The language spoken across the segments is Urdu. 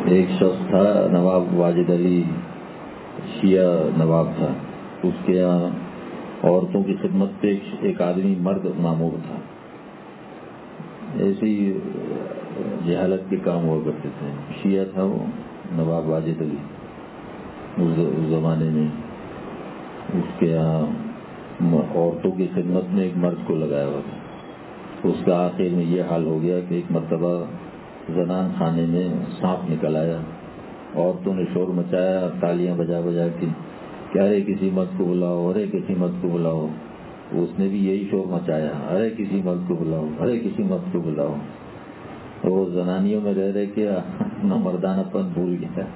ایک شخص تھا نواب واجد علی، شیعہ نواب تھا. اس کے یہاں عورتوں کی خدمت پہ ایک آدمی مرد مامور تھا. ایسی جہالت کے کام ہوا کرتے تھے. شیعہ تھا وہ نواب واجد علی اس زمانے میں. اس کے یہاں عورتوں کی خدمت میں ایک مرد کو لگایا ہوا تھا. اس کا آخر میں یہ حال ہو گیا کہ ایک مرتبہ زنان خانے میں سانپ نکل آیا. عورتوں نے شور مچایا، تالیاں بجا بجا کے کہ ارے کسی مرد کو بلاؤ، ارے کسی مرد کو بلاؤ. اس نے بھی یہی شور مچایا، ارے کسی مرد کو بلاؤ، ارے کسی مرد کو بلاؤ. وہ زنانیوں میں رہ رہے کہ اپنا مردانہ پن بھول گیا.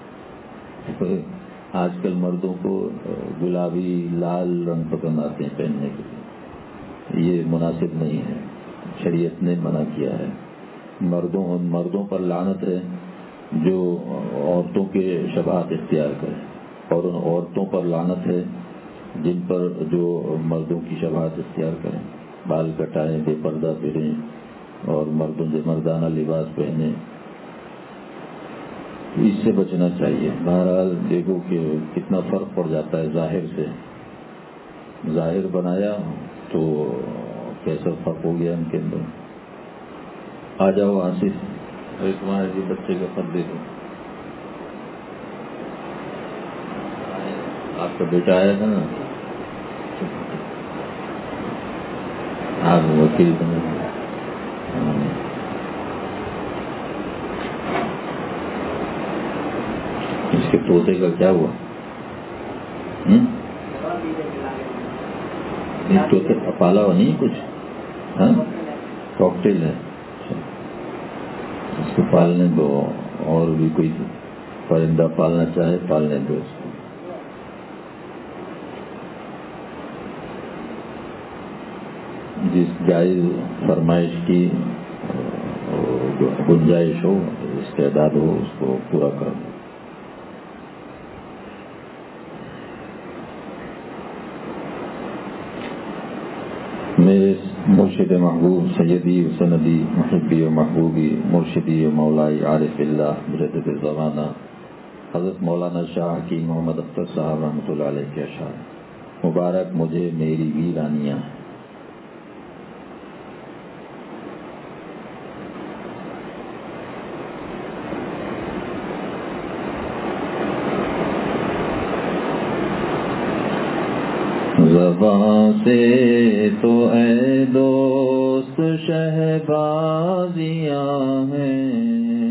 آج کل مردوں کو گلابی لال رنگ پسند آتے ہیں پہننے کے لیے. یہ مناسب نہیں ہے، شریعت نے منع کیا ہے. مردوں پر لعنت ہے جو عورتوں کے شباہت اختیار کریں، اور ان عورتوں پر لعنت ہے جن پر جو مردوں کی شباہت اختیار کریں، بال کٹائیں، بے پردہ پھریں اور مردانہ لباس پہنیں. اس سے بچنا چاہیے. بہرحال دیکھو کہ کتنا فرق پڑ جاتا ہے ظاہر سے. ظاہر بنایا تو کیسا فرق ہو گیا ان کے اندر. آ جاؤ آصف، تمہارے جی بچے کا خط دے دو. آپ کا بیٹا آیا تھا نا، آپ وکیل بنے. اس کے پوتے کا کیا ہوا؟ طوطے پالا ہوا نہیں کچھ؟ کاکٹیل ہے، اس کو پالنے دو. اور بھی کوئی پرندہ پالنا چاہے پالنے دو اس کو. جس جائز فرمائش کی گنجائش ہو، استعداد ہو، اس کو پورا کر دو. میرے مرشد محبوب سیدی و سندی محبی و محبوبی مرشدی و مولائی عارف اللہ مجدد زمانہ حضرت مولانا شاہ کی محمد اختر صاحب رحمۃ اللہ علیہ کے اشعار. مبارک مجھے میری ویرانیاں. زباں سے تو اے دوست شہبازیاں ہیں،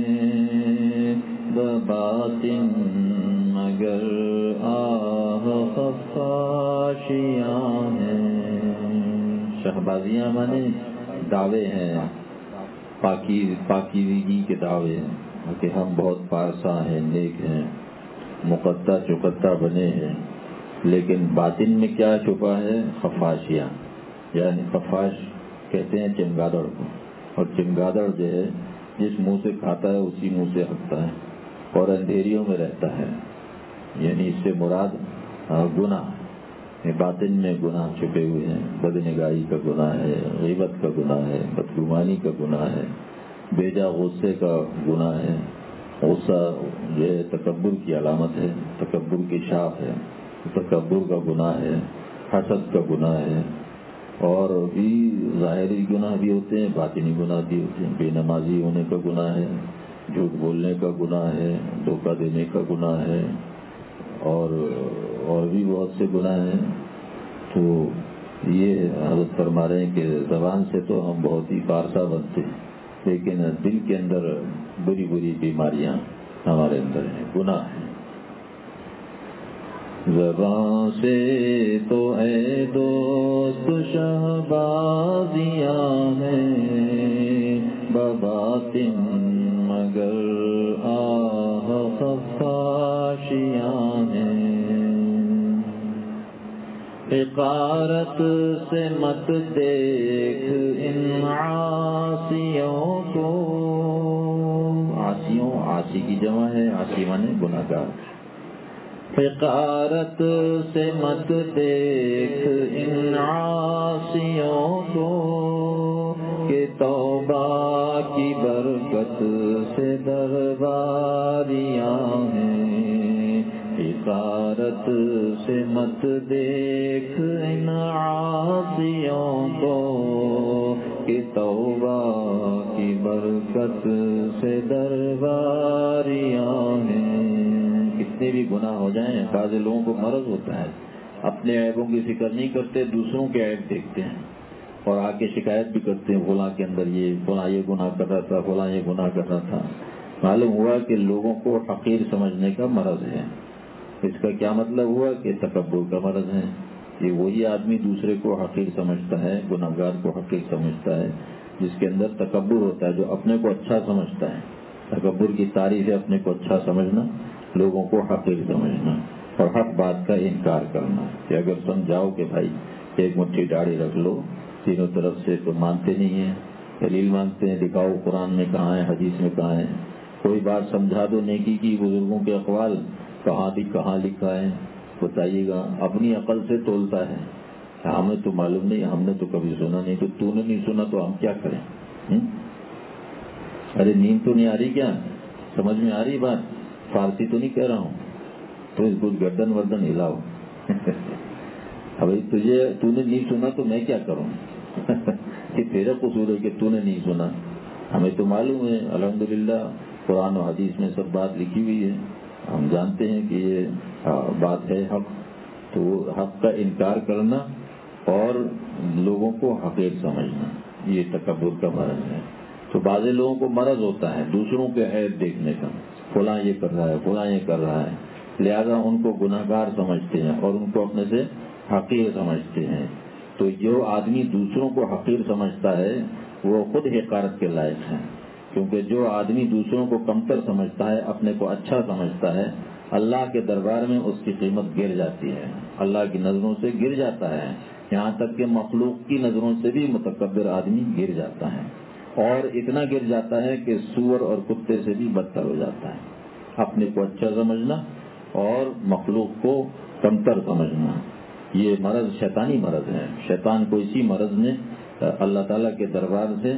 بباطن مگر آہ خفاشیاں ہیں. شہبازیاں مانے دعوے ہیں، پاکیزگی کے دعوے ہیں کہ ہم بہت پارسا ہیں، نیک ہیں، مقطع چقطع بنے ہیں. لیکن باطن میں کیا چھپا ہے؟ خفاشیاں. یعنی خفاش کہتے ہیں چمگادڑ کو، اور چمگادڑ جو ہے جس منہ سے کھاتا ہے اسی منہ سے ہنستا ہے اور اندھیریوں میں رہتا ہے. یعنی اس سے مراد گناہ، باطن میں گناہ چھپے ہوئے ہیں. بدنگاہی کا گناہ ہے، غیبت کا گناہ ہے، بدگمانی کا گناہ ہے، بیجا غصے کا گناہ ہے. غصہ جو ہے تکبر کی علامت ہے، تکبر کی شاخ ہے. تکبر کا گناہ ہے، حسد کا گناہ ہے. اور بھی ظاہری گناہ بھی ہوتے ہیں، باطنی گناہ بھی ہوتے ہیں. بے نمازی ہونے کا گناہ ہے، جھوٹ بولنے کا گناہ ہے، دھوکہ دینے کا گناہ ہے، اور بھی بہت سے گناہ ہیں. تو یہ حضرت فرما رہے ہیں کہ زبان سے تو ہم بہت ہی پارسا بنتے ہیں، لیکن دل کے اندر بری بری بیماریاں ہمارے اندر ہیں، گناہ ہیں. زبان سے تو اے دوست شہبازیاں ہیں، بباطن مگر آہ خفاشیاں ہیں. حقارت سے مت دیکھ ان عاصیوں کو. عاصی کی جمع ہے، عاصی مانے گناہ گار. حقارت سے مت دیکھ ان عاصیوں کو کہ توبہ توبہ کی برکت سے درباریاں ہیں، حقارت سے مت دیکھ ان عاصیوں کو کہ توبہ کی برکت سے درباریاں ہیں۔ کتنے بھی گناہ ہو جائیں، بعض لوگوں کو مرض ہوتا ہے، اپنے عیبوں کی فکر نہیں کرتے، دوسروں کے عیب دیکھتے ہیں اور آ کے شکایت بھی کرتے ہیں، فلاں کے اندر یہ، فلاں یہ گناہ کر رہا تھا، فلاں یہ گناہ کر رہا تھا۔ معلوم ہوا کہ لوگوں کو حقیر سمجھنے کا مرض ہے۔ اس کا کیا مطلب ہوا کہ تکبر کا مرض ہے۔ یہ وہی آدمی دوسرے کو حقیر سمجھتا ہے، گناہگار کو حقیر سمجھتا ہے، جس کے اندر تکبر ہوتا ہے، جو اپنے کو اچھا سمجھتا ہے۔ تکبر کی تعریف ہے اپنے کو اچھا سمجھنا، لوگوں کو حقیر سمجھنا اور حق بات کا انکار کرنا، کہ اگر سمجھاؤ کہ بھائی ایک مٹھی داڑھی رکھ لو، تینوں طرف سے تو مانتے نہیں ہیں، دلیل مانگتے ہیں، دکھاؤ قرآن میں کہاں ہے، حدیث میں کہاں ہے، کوئی بات سمجھا دو، نیکی کی بزرگوں کے اقوال کہاں لکھا ہے بتائیے گا، اپنی عقل سے تولتا ہے، ہمیں تو معلوم نہیں، ہم نے تو کبھی سنا نہیں، تو نے نہیں سنا تو ہم کیا کریں؟ ارے نیند تو نہیں آ رہی کیا؟ سمجھ میں آ رہی بات؟ فارسی تو نہیں کہہ رہا ہوں، تو اس کچھ گردن وردن ہلاؤ۔ ابھی تو نے نہیں سنا تو میں کیا کروں؟ کہ تیرا قصور ہے کہ تو نے نہیں سنا، ہمیں تو معلوم ہے الحمدللہ، قرآن و حدیث میں سب بات لکھی ہوئی ہے، ہم جانتے ہیں کہ یہ بات ہے حق۔ تو حق کا انکار کرنا اور لوگوں کو حقیر سمجھنا، یہ تکبر کا مرض ہے۔ تو بعض لوگوں کو مرض ہوتا ہے دوسروں کے عیب دیکھنے کا، فلاں یہ کر رہا ہے، فلاں یہ کر رہا ہے، لہذا ان کو گناہگار سمجھتے ہیں اور ان کو اپنے سے حقیر سمجھتے ہیں۔ تو جو آدمی دوسروں کو حقیر سمجھتا ہے وہ خود حقارت کے لائق ہے، کیونکہ جو آدمی دوسروں کو کمتر سمجھتا ہے، اپنے کو اچھا سمجھتا ہے، اللہ کے دربار میں اس کی قیمت گر جاتی ہے، اللہ کی نظروں سے گر جاتا ہے، یہاں تک کہ مخلوق کی نظروں سے بھی متکبر آدمی گر جاتا ہے، اور اتنا گر جاتا ہے کہ سور اور کتے سے بھی بدتر ہو جاتا ہے۔ اپنے کو اچھا سمجھنا اور مخلوق کو کمتر سمجھنا، یہ مرض شیطانی مرض ہے۔ شیطان کو اسی مرض نے اللہ تعالیٰ کے دربار سے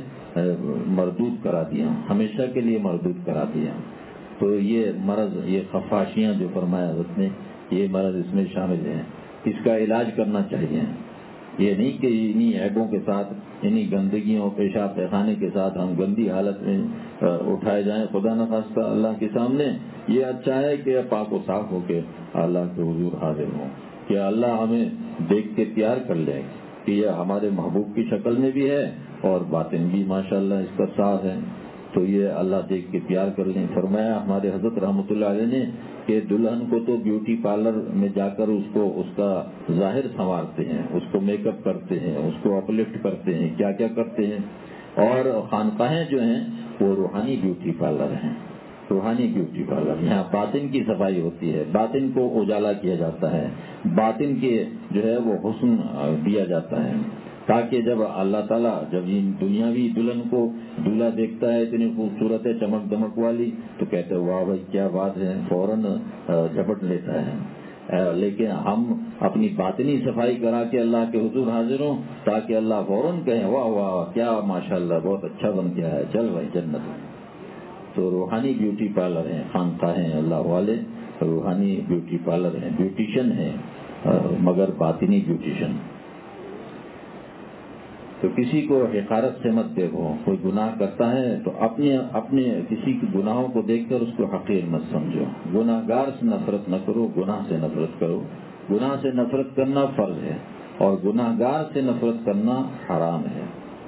مردود کرا دیا، ہمیشہ کے لیے مردود کرا دیا۔ تو یہ مرض، یہ خفاشیاں جو فرمایا حضرت نے، یہ مرض اس میں شامل ہے، اس کا علاج کرنا چاہیے۔ یہ نہیں کہ انہی عیبوں کے ساتھ، انہی گندگیوں، پیشاب پیخانے کے ساتھ ہم گندی حالت میں اٹھائے جائیں خدا نخواستہ اللہ کے سامنے۔ یہ اچھا ہے کہ پاک و صاف ہو کے اللہ کے حضور حاضر ہوں، کہ اللہ ہمیں دیکھ کے پیار کر لے کہ یہ ہمارے محبوب کی شکل میں بھی ہے اور باطن بھی ماشاءاللہ اس کا صاف ہے، تو یہ اللہ دیکھ کے پیار کر لیں۔ فرمایا ہمارے حضرت رحمۃ اللہ علیہ نے کہ دلہن کو تو بیوٹی پارلر میں جا کر اس کا ظاہر سنوارتے ہیں، اس کو میک اپ کرتے ہیں، اس کو اپلفٹ کرتے ہیں، کیا کیا کرتے ہیں، اور خانقاہیں جو ہیں وہ روحانی بیوٹی پارلر ہیں، روحانی بیوٹی پارلر۔ یہاں باطن کی صفائی ہوتی ہے، باطن کو اجالا کیا جاتا ہے، باطن کے جو ہے وہ حسن دیا جاتا ہے، تاکہ جب اللہ تعالیٰ جب ان دنیاوی دلہن کو دولہا دیکھتا ہے اتنی خوبصورت ہے، چمک دمک والی، تو کہتے ہیں واہ بھائی کیا بات ہے، فوراً جھپٹ لیتا ہے۔ لیکن ہم اپنی باطنی صفائی کرا کے اللہ کے حضور حاضر ہوں تاکہ اللہ فوراً کہیں واہ واہ کیا ماشاءاللہ بہت اچھا بن گیا ہے، چل بھائی جنت۔ تو روحانی بیوٹی پارلر ہیں، خانقاہیں اللہ والے روحانی بیوٹی پارلر ہیں، بیوٹیشن ہیں، مگر باطنی بیوٹیشن۔ تو کسی کو حقارت سے مت دیکھو، کوئی گناہ کرتا ہے تو اپنے کسی کے گناہوں کو دیکھ کر اس کو حقیر مت سمجھو، گناہ گار سے نفرت نہ کرو، گناہ سے نفرت کرو۔ گناہ سے نفرت کرنا فرض ہے اور گناہ گار سے نفرت کرنا حرام ہے۔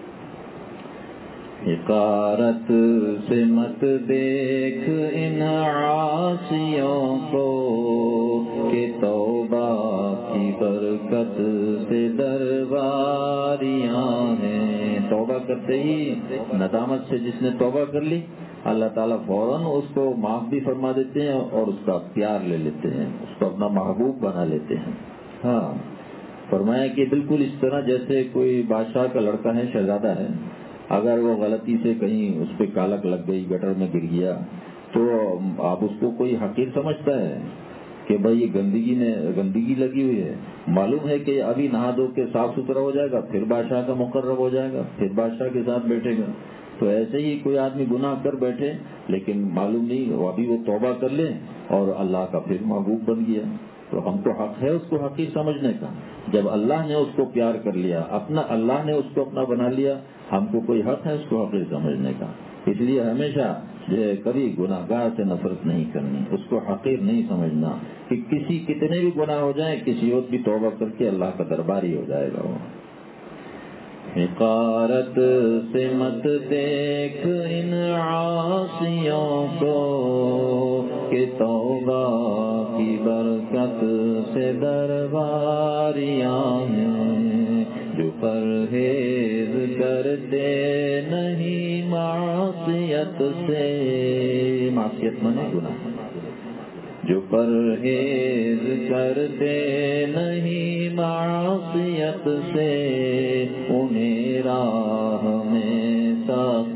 حقارت سے مت دیکھ ان عاصیوں کو کہ توبہ کی برکت سے درباریاں ہیں۔ توبہ کرتے ہی ندامت سے جس نے توبہ کر لی، اللہ تعالیٰ فوراً اس کو معاف بھی فرما دیتے ہیں اور اس کا پیار لے لیتے ہیں، اس کو اپنا محبوب بنا لیتے ہیں۔ ہاں، فرمایا کہ بالکل اس طرح جیسے کوئی بادشاہ کا لڑکا ہے، شہزادہ ہے، اگر وہ غلطی سے کہیں اس پہ کالک لگ گئی، گٹر میں گر گیا، تو آپ اس کو کوئی حقیر سمجھتا ہے کہ بھائی یہ گندگی لگی ہوئی ہے، معلوم ہے کہ ابھی نہا دھو کے صاف ستھرا ہو جائے گا، پھر بادشاہ کا مقرر ہو جائے گا، پھر بادشاہ کے ساتھ بیٹھے گا۔ تو تو ایسے ہی کوئی آدمی گناہ کر بیٹھے لیکن معلوم نہیں ابھی وہ توبہ کر لے اور اللہ کا پھر محبوب بن گیا، تو ہم کو حق ہے اس کو حقیر سمجھنے کا۔ جب اللہ نے اس کو پیار کر لیا، اللہ نے اس کو اپنا بنا لیا، ہم کو کوئی حق ہے اس کو حقیر سمجھنے کا۔ اس لیے ہمیشہ کبھی گناہ گار سے نفرت نہیں کرنی، اس کو حقیر نہیں سمجھنا کہ کتنے بھی گناہ ہو جائیں، کسی اور بھی توبہ کر کے اللہ کا درباری ہو جائے گا وہ۔ حقارت سے مت دیکھ ان عاصیوں کو کہ توبہ کی برکت سے درباریاں ہیں، جو پرہیز کرتے نہیں معصیت سے، معصیت منے گناہ، جو پرہیز کرتے نہیں معصیت سے، انہیں راہ میں سخت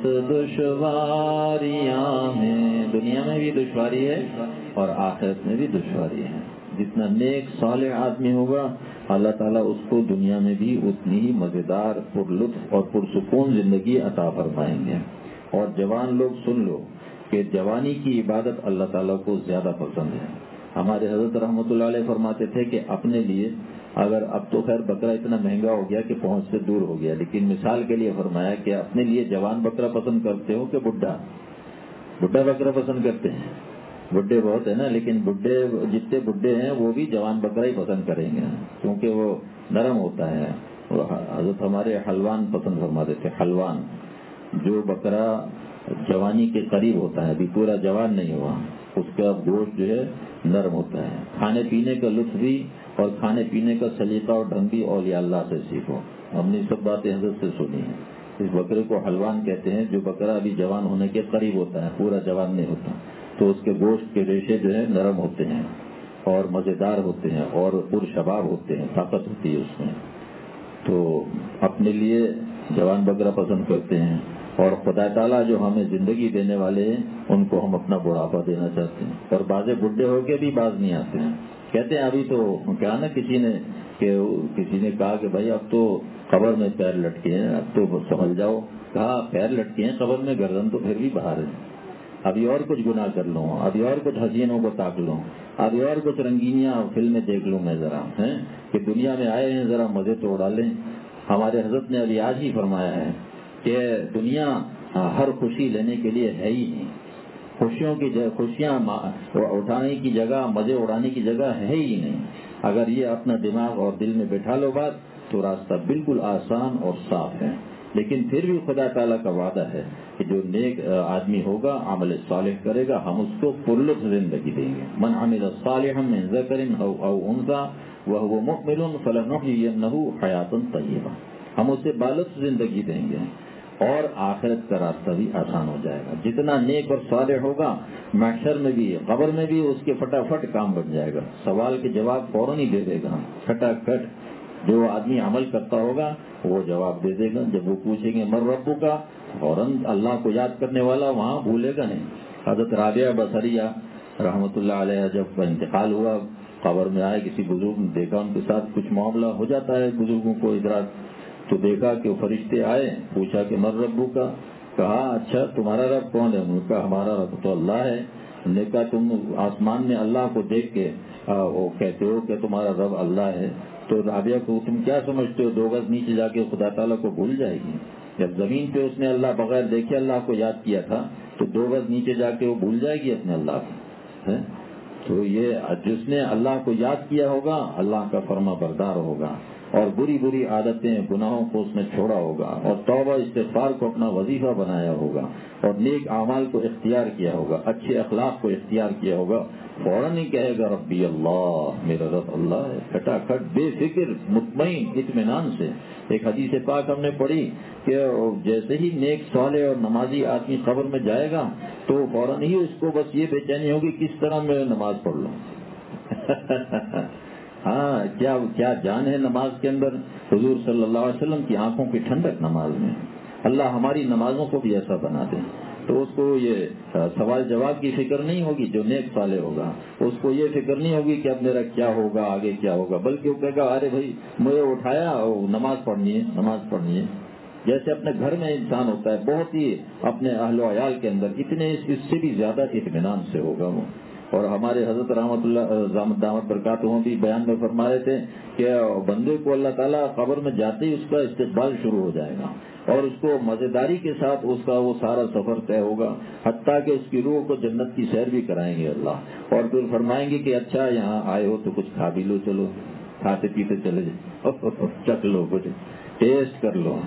دشواریاں ہیں۔ دنیا میں بھی دشواری ہے اور آخرت میں بھی دشواری ہے۔ جتنا نیک صالح آدمی ہوگا اللہ تعالیٰ اس کو دنیا میں بھی اتنی ہی مزیدار، پر لطف اور پرسکون زندگی عطا فرمائیں گے۔ اور جوان لوگ سن لو کہ جوانی کی عبادت اللہ تعالیٰ کو زیادہ پسند ہے۔ ہمارے حضرت رحمۃ اللہ علیہ فرماتے تھے کہ اپنے لیے، اگر اب تو خیر بکرا اتنا مہنگا ہو گیا کہ پہنچ سے دور ہو گیا، لیکن مثال کے لیے فرمایا کہ اپنے لیے جوان بکرا پسند کرتے ہو کہ بڈھا بکرا پسند کرتے ہیں؟ بڈھے بہت ہیں نا، لیکن جتنے بڈھے ہیں وہ بھی جوان بکرا ہی پسند کریں گے کیونکہ وہ نرم ہوتا ہے۔ حضرت ہمارے حلوان پسند فرماتے تھے، حلوان، جو بکرا جوانی کے قریب ہوتا ہے، ابھی پورا جوان نہیں ہوا، اس کا گوشت جو ہے نرم ہوتا ہے۔ کھانے پینے کا لطف بھی اور کھانے پینے کا سلیقہ اور ڈھنگ بھی اولیاء اللہ سے سیکھو۔ ہم نے سب باتیں حضرت سے سنی ہیں۔ اس بکرے کو حلوان کہتے ہیں، جو بکرا ابھی جوان ہونے کے قریب ہوتا ہے، پورا جوان نہیں ہوتا، تو اس کے گوشت کے ریشے جو ہے نرم ہوتے ہیں اور مزیدار ہوتے ہیں اور پرشباب ہوتے ہیں، طاقت ہوتی ہے اس میں۔ تو اپنے لیے جوان بکرا پسند کرتے ہیں، اور خدا تعالیٰ جو ہمیں زندگی دینے والے ہیں ان کو ہم اپنا بڑھاپا دینا چاہتے ہیں۔ اور بعض بڈھے ہو کے بھی باز نہیں آتے ہیں، کہتے ہیں ابھی تو کیا نا کسی نے کہا کہ بھائی اب تو قبر میں پیر لٹکے ہیں، اب تو سنبھل جاؤ۔ کہا پیر لٹکے ہیں قبر میں، گردن تو پھر بھی باہر ہے، ابھی اور کچھ گناہ کر لوں، ابھی اور کچھ حسینوں کو تاک لوں، ابھی اور کچھ رنگینیاں فلمیں دیکھ لوں میں ذرا، کہ دنیا میں آئے ہیں ذرا مزے تو اڑا لیں۔ ہمارے حضرت نے ابھی آج ہی فرمایا ہے کہ دنیا ہر خوشی لینے کے لیے ہے ہی نہیں، خوشیاں اٹھانے کی جگہ، مزے اڑانے کی جگہ ہے ہی نہیں۔ اگر یہ اپنا دماغ اور دل میں بٹھا لو بات، تو راستہ بالکل آسان اور صاف ہے۔ لیکن پھر بھی خدا تعالیٰ کا وعدہ ہے کہ جو نیک آدمی ہوگا، عمل صالح کرے گا، ہم اس کو پرلطف زندگی دیں گے۔ من عمل صالحا من ذکر او انثى وهو مؤمن فلنحيينه حیاتا طیبہ، ہم اسے بالطف زندگی دیں گے اور آخرت کا راستہ بھی آسان ہو جائے گا۔ جتنا نیک اور صالح ہوگا، محشر میں بھی قبر میں بھی اس کے فٹافٹ کام بن جائے گا، سوال کے جواب فوراً ہی دے دے گا، کھٹاکھٹ۔ جو آدمی عمل کرتا ہوگا وہ جواب دے دے گا۔ جب وہ پوچھیں گے من ربو کا، فوراً اللہ کو یاد کرنے والا وہاں بھولے گا نہیں۔ حضرت رابعہ بصریہ رحمۃ اللہ علیہ جب کا انتقال ہوا، قبر میں آئے، کسی بزرگ نے دیکھا، ان کے ساتھ کچھ معاملہ ہو جاتا ہے بزرگوں کو ادراک، تو دیکھا کہ وہ فرشتے آئے، پوچھا کہ من ربو کا، کہا اچھا تمہارا رب کون ہے؟ انہوں نے کہا ہمارا رب تو اللہ ہے۔ نے کہا تم آسمان میں اللہ کو دیکھ کے وہ کہتے ہو کہ تمہارا رب اللہ ہے، تو رابعہ کو تم کیا سمجھتے ہو 2 گز نیچے جا کے خدا تعالیٰ کو بھول جائے گی؟ جب زمین پہ اس نے اللہ بغیر دیکھے اللہ کو یاد کیا تھا، تو 2 گز نیچے جا کے وہ بھول جائے گی اپنے اللہ کو؟ تو یہ جس نے اللہ کو یاد کیا ہوگا اللہ کا فرما بردار ہوگا، اور بری بری عادتیں گناہوں کو اس نے چھوڑا ہوگا، اور توبہ استغفار کو اپنا وظیفہ بنایا ہوگا، اور نیک اعمال کو اختیار کیا ہوگا، اچھے اخلاق کو اختیار کیا ہوگا، فوراً ہی کہے گا ربی اللہ، میرا رب اللہ ہے، کھٹاکھٹ بے فکر مطمئن اطمینان سے۔ ایک حدیث پاک ہم نے پڑھی کہ جیسے ہی نیک صالح اور نمازی آدمی قبر میں جائے گا تو فوراً ہی اس کو بس یہ بے چینی ہوگی کس طرح میں نماز پڑھ لوں۔ ہاں، کیا جان ہے نماز کے اندر۔ حضور صلی اللہ علیہ وسلم کی آنکھوں کی ٹھنڈک نماز میں۔ اللہ ہماری نمازوں کو بھی ایسا بنا دے تو اس کو یہ سوال جواب کی فکر نہیں ہوگی۔ جو نیک صالح ہوگا اس کو یہ فکر نہیں ہوگی کہ اب میرا کیا ہوگا، آگے کیا ہوگا، بلکہ وہ کہے گا ارے بھائی مجھے اٹھایا، نماز پڑھنی ہے، نماز پڑھنی ہے۔ جیسے اپنے گھر میں انسان ہوتا ہے بہت ہی اپنے اہل و عیال کے اندر اتنے اس سے بھی زیادہ اطمینان سے ہوگا وہ. اور ہمارے حضرت رحمۃ اللہ دامت برکاتہم بھی بیان میں فرما رہے تھے کہ بندے کو اللہ تعالیٰ قبر میں جاتے ہی اس کا استقبال شروع ہو جائے گا اور اس کو مزیداری کے ساتھ اس کا وہ سارا سفر طے ہوگا، حتیٰ کہ اس کی روح کو جنت کی سیر بھی کرائیں گے اللہ، اور پھر فرمائیں گے کہ اچھا یہاں آئے ہو تو کچھ کھا بھی لو، چلو کھاتے پیتے چلے جاؤ، چکھ لو، کچھ ٹیسٹ کر لو.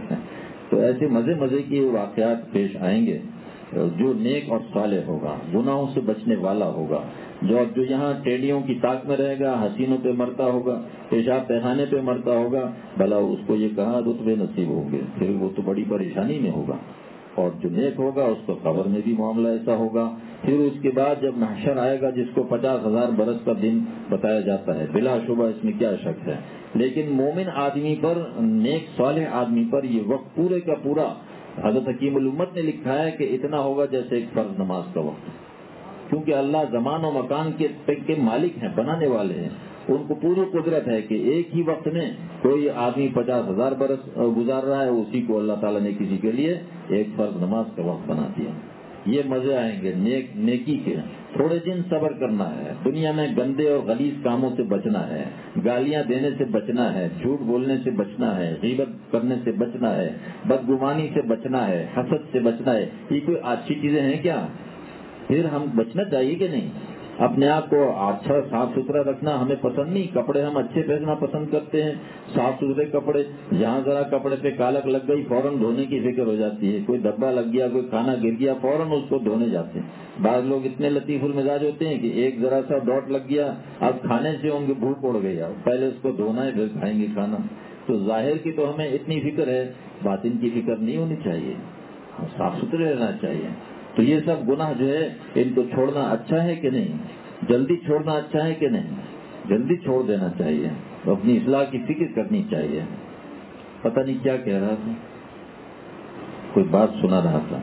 تو ایسے مزے مزے کے واقعات پیش آئیں گے. جو نیک اور صالح ہوگا، گناہوں سے بچنے والا ہوگا، جو یہاں ٹیڑیوں کی طاق میں رہے گا، حسینوں پہ مرتا ہوگا، پیشاب پیخانے پہ مرتا ہوگا، بھلا اس کو یہ کہاں رتبے نصیب ہوں گے، پھر وہ تو بڑی پریشانی میں ہوگا. اور جو نیک ہوگا اس کو قبر میں بھی معاملہ ایسا ہوگا. پھر اس کے بعد جب محشر آئے گا جس کو 50,000 برس کا دن بتایا جاتا ہے، بلا شبہ اس میں کیا شک ہے، لیکن مومن آدمی پر، نیک صالح آدمی پر یہ وقت پورے کا پورا، حضرت حکیم الامت نے لکھا ہے کہ اتنا ہوگا جیسے ایک فرض نماز کا وقت، کیونکہ اللہ زمان و مکان کے مالک ہیں، بنانے والے ہیں. ان کو پوری قدرت ہے کہ ایک ہی وقت میں کوئی آدمی 50,000 برس گزار رہا ہے، اسی کو اللہ تعالیٰ نے کسی کے لیے ایک فرض نماز کا وقت بنا دیا. یہ مزے آئیں گے نیکی کے. تھوڑے دن صبر کرنا ہے، دنیا میں گندے اور غلیظ کاموں سے بچنا ہے، گالیاں دینے سے بچنا ہے، جھوٹ بولنے سے بچنا ہے، غیبت کرنے سے بچنا ہے، بدگمانی سے بچنا ہے، حسد سے بچنا ہے. یہ کوئی اچھی چیزیں ہیں کیا؟ پھر ہم بچنا چاہیے کہ نہیں؟ اپنے آپ کو اچھا صاف ستھرا رکھنا ہمیں پسند نہیں، کپڑے ہم اچھے پہننا پسند کرتے ہیں، صاف ستھرے کپڑے. جہاں ذرا کپڑے پہ کالک لگ گئی فوراً دھونے کی فکر ہو جاتی ہے، کوئی دبا لگ گیا، کوئی کھانا گر گیا، فوراً اس کو دھونے جاتے ہیں. بعض لوگ اتنے لطیف المزاج ہوتے ہیں کہ ایک ذرا سا ڈاٹ لگ گیا، اب کھانے سے ان کی بھوک اڑ گئی، اب پہلے اس کو دھونا ہے پھر کھائیں گے کھانا. تو ظاہر کی تو ہمیں اتنی فکر ہے، باطن کی فکر نہیں ہونی چاہیے، صاف ستھرے رہنا چاہیے. تو یہ سب گناہ جو ہے ان کو چھوڑنا اچھا ہے کہ نہیں؟ جلدی چھوڑنا اچھا ہے کہ نہیں؟ جلدی چھوڑ دینا چاہیے، اپنی اصلاح کی فکر کرنی چاہیے. پتہ نہیں کیا کہہ رہا تھا، کوئی بات سنا رہا تھا.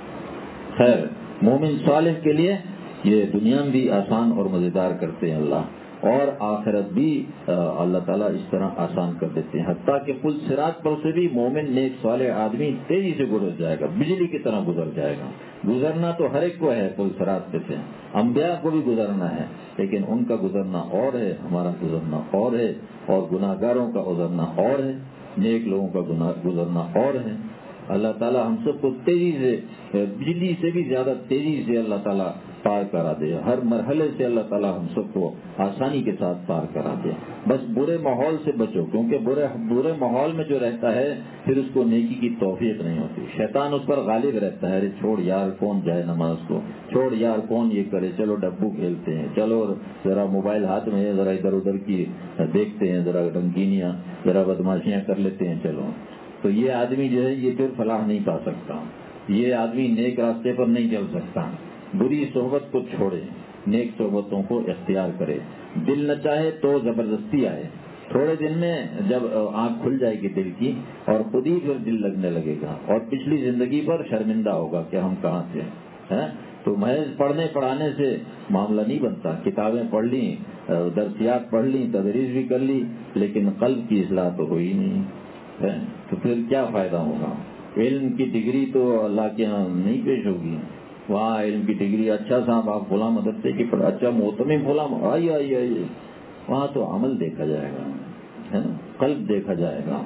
خیر، مومن صالح کے لیے یہ دنیا بھی آسان اور مزیدار کرتے ہیں اللہ، اور آخرت بھی اللہ تعالیٰ اس طرح آسان کر دیتے ہیں. حتیٰ کہ پل صراط پر سے بھی مومن نیک صالح آدمی تیزی سے گزر جائے گا، بجلی کی طرح گزر جائے گا. گزرنا تو ہر ایک کو ہے پل صراط پہ سے، انبیاء کو بھی گزرنا ہے، لیکن ان کا گزرنا اور ہے، ہمارا گزرنا اور ہے، اور گناہگاروں کا گزرنا اور ہے، نیک لوگوں کا گزرنا اور ہے. اللہ تعالیٰ ہم سب کو تیزی سے، بجلی سے بھی زیادہ تیزی سے اللہ تعالیٰ پار کرا دے. ہر مرحلے سے اللہ تعالیٰ ہم سب کو آسانی کے ساتھ پار کرا دے. بس برے ماحول سے بچو، کیونکہ برے ماحول میں جو رہتا ہے پھر اس کو نیکی کی توفیق نہیں ہوتی. شیطان اس پر غالب رہتا ہے، ارے چھوڑ یار کون جائے نماز کو، چھوڑ یار کون یہ کرے، چلو ڈبو کھیلتے ہیں، چلو ذرا موبائل ہاتھ میں ہے، ذرا ادھر ادھر کی دیکھتے ہیں، ذرا رنگینیاں، ذرا بدماشیاں کر لیتے ہیں، چلو. تو یہ آدمی جو ہے یہ پھر فلاح نہیں پا سکتا، یہ آدمی نیک راستے پر نہیں چل سکتا. بری صحبت کو چھوڑے، نیک صحبتوں کو اختیار کرے. دل نہ چاہے تو زبردستی آئے، تھوڑے دن میں جب آنکھ کھل جائے گی دل کی اور خود ہی پھر دل لگنے لگے گا، اور پچھلی زندگی پر شرمندہ ہوگا کہ ہم کہاں تھے. تو محض پڑھنے پڑھانے سے معاملہ نہیں بنتا. کتابیں پڑھ لیں، درسیات پڑھ لیں، تدریس بھی کر لی، لیکن قلب کی اصلاح تو ہوئی نہیں ہے، تو پھر کیا فائدہ ہوگا؟ علم کی ڈگری تو اللہ کے ہاں نہیں پیش ہوگی. وہاں علم کی ڈگری، اچھا صاحب آپ فلاں مدرسے کی پڑھ، اچھا محتمم فلاں، آئیے، وہاں تو عمل دیکھا جائے گا، ہے نا، قلب دیکھا جائے گا.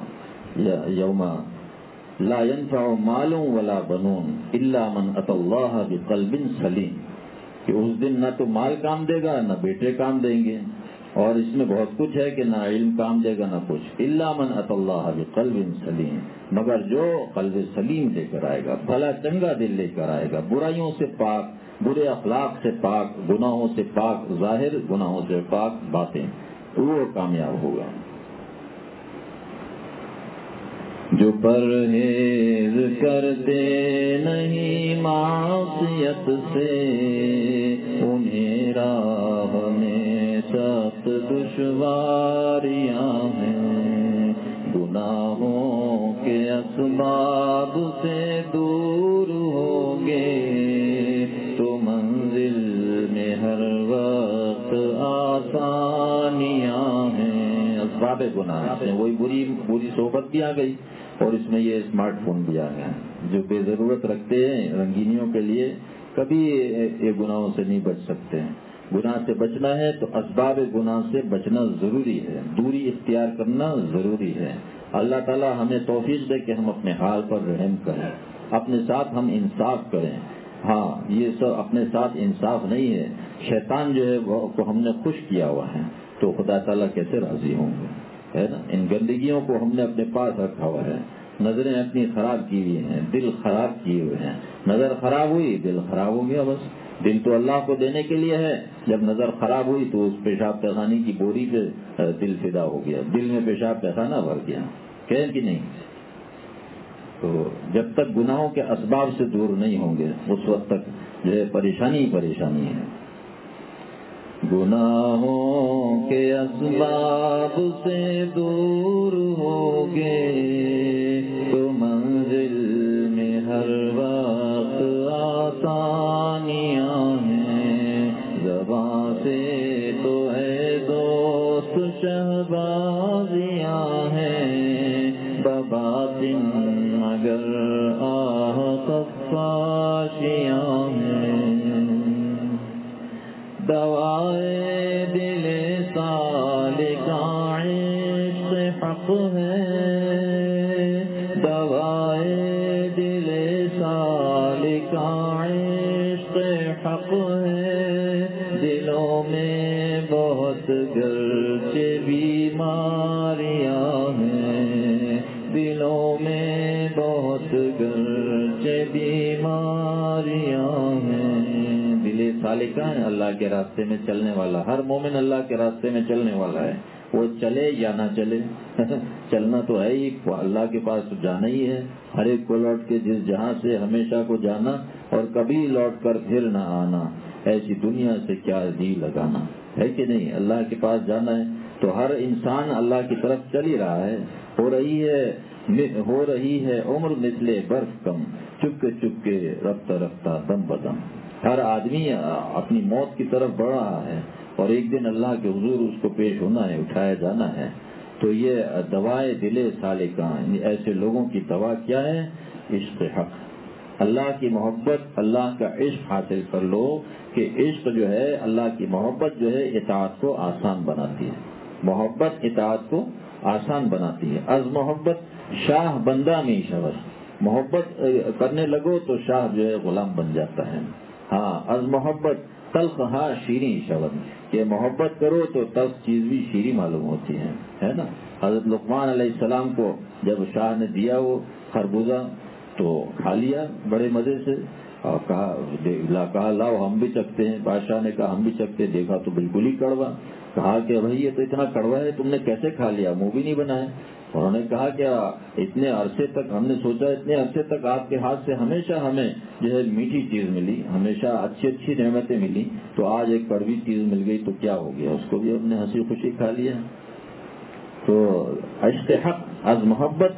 یوم لا ينفع مال ولا بنون الا من اتى الله بقلب سلیم، کہ اس دن نہ تو مال کام دے گا نہ بیٹے کام دیں گے، اور اس میں بہت کچھ ہے کہ نہ علم کام دے گا نہ کچھ. الا من اتى الله بقلب سلیم، مگر جو قلب سلیم لے کر آئے گا، بھلا چنگا دل لے کر آئے گا، برائیوں سے پاک، برے اخلاق سے پاک، گناہوں سے پاک ظاہر، گناہوں سے پاک باطن، تو وہ کامیاب ہوگا. جو پرہیز کرتے نہیں معصیت سے، انہیں راہ میں سخت دشواریاں ہیں. گناہوں کے اسباب سے دور ہوگے تو منزل میں ہر وقت آسانیاں ہیں. اسباب گناہ سے وہی بری صحبت بھی آ گئی، اور اس میں یہ اسمارٹ فون بھی آ گیا ہے، جو بے ضرورت رکھتے ہیں رنگینیوں کے لیے کبھی یہ گناہوں سے نہیں بچ سکتے ہیں۔ گناہ سے بچنا ہے تو اسباب گناہ سے بچنا ضروری ہے، دوری اختیار کرنا ضروری ہے۔ اللہ تعالی ہمیں توفیق دے کہ ہم اپنے حال پر رحم کریں، اپنے ساتھ ہم انصاف کریں۔ ہاں، یہ سب اپنے ساتھ انصاف نہیں ہے، شیطان جو ہے وہ کو ہم نے خوش کیا ہوا ہے، تو خدا تعالیٰ کیسے راضی ہوں گے، ہے نا؟ ان گندگیوں کو ہم نے اپنے پاس رکھا ہوا ہے، نظریں اپنی خراب کی ہوئی ہیں، دل خراب کیے ہوئے ہیں۔ نظر خراب ہوئی دل خراب ہو گیا، بس۔ دل تو اللہ کو دینے کے لیے ہے، جب نظر خراب ہوئی تو اس پیشاب پیخانے کی بوری پہ دل فدا ہو گیا، دل میں پیشاب پیخانہ بھر گیا، کہ نہیں؟ تو جب تک گناہوں کے اسباب سے دور نہیں ہوں گے اس وقت تک جو ہے پریشانی پریشانی ہے۔ گناہوں کے اسباب سے دور ہوگے تو منزل میں ہر وقت آسانیاں ہیں، زباں سے تو ہے دوست شہبازیاں ہیں، بباطن مگر آہ خفاشیاں ہیں۔ دوائے دل سالکاں عشق حق ہے، دوائے دل سالکاں عشق حق ہے، دلوں میں بہت گرچہ بیماریاں ہیں، دلوں میں بہت گرچہ بیماریاں ہیں۔ دل سالکہ ہے، اللہ کے راستے میں چلنے والا، ہر مومن اللہ کے راستے میں چلنے والا ہے، وہ چلے یا نہ چلے چلنا تو ہے ہی، اللہ کے پاس تو جانا ہی ہے، ہر ایک کو لوٹ کے جس جہاں سے ہمیشہ کو جانا اور کبھی لوٹ کر پھر نہ آنا، ایسی دنیا سے کیا جی لگانا، ہے کہ نہیں؟ اللہ کے پاس جانا ہے تو ہر انسان اللہ کی طرف چل ہی رہا ہے۔ ہو رہی ہے عمر مثل برف کم، چپ کے رفتہ رفتہ دم بدم، ہر آدمی اپنی موت کی طرف بڑھ رہا ہے اور ایک دن اللہ کے حضور اس کو پیش ہونا ہے، اٹھایا جانا ہے۔ تو یہ دوائے دل سالکاں، ایسے لوگوں کی دوا کیا ہے؟ عشق حق، اللہ کی محبت، اللہ کا عشق حاصل کر لو کہ عشق جو ہے، اللہ کی محبت جو ہے اطاعت کو آسان بناتی ہے، محبت اطاعت کو آسان بناتی ہے۔ از محبت شاہ بندہ میں شبست، محبت کرنے لگو تو شاہ جو ہے غلام بن جاتا ہے۔ ہاں، از محبت تلخ ہاں شیریں شبد، کہ محبت کرو تو تلخ چیز بھی شیریں معلوم ہوتی ہے نا؟ حضرت لقمان علیہ السلام کو جب شاہ نے دیا وہ خربوزہ تو کھا لیا بڑے مزے سے، اور کہا لاؤ ہم بھی چکھتے ہیں۔ بادشاہ نے کہا ہم بھی چکھتے، دیکھا تو بالکل ہی کڑوا، کہا کہ بھائی یہ تو اتنا کڑوا ہے، تم نے کیسے کھا لیا؟ منہ بھی نہیں بنایا۔ انہوں نے کہا کہ اتنے عرصے تک ہم نے سوچا، اتنے عرصے تک آپ کے ہاتھ سے ہمیشہ ہمیں جو ہے میٹھی چیز ملی، ہمیشہ اچھی نعمتیں ملی، تو آج ایک کڑوی چیز مل گئی تو کیا ہو گیا؟ اس کو بھی ہم نے ہنسی خوشی کھا لیا۔ تو عشق حق از محبت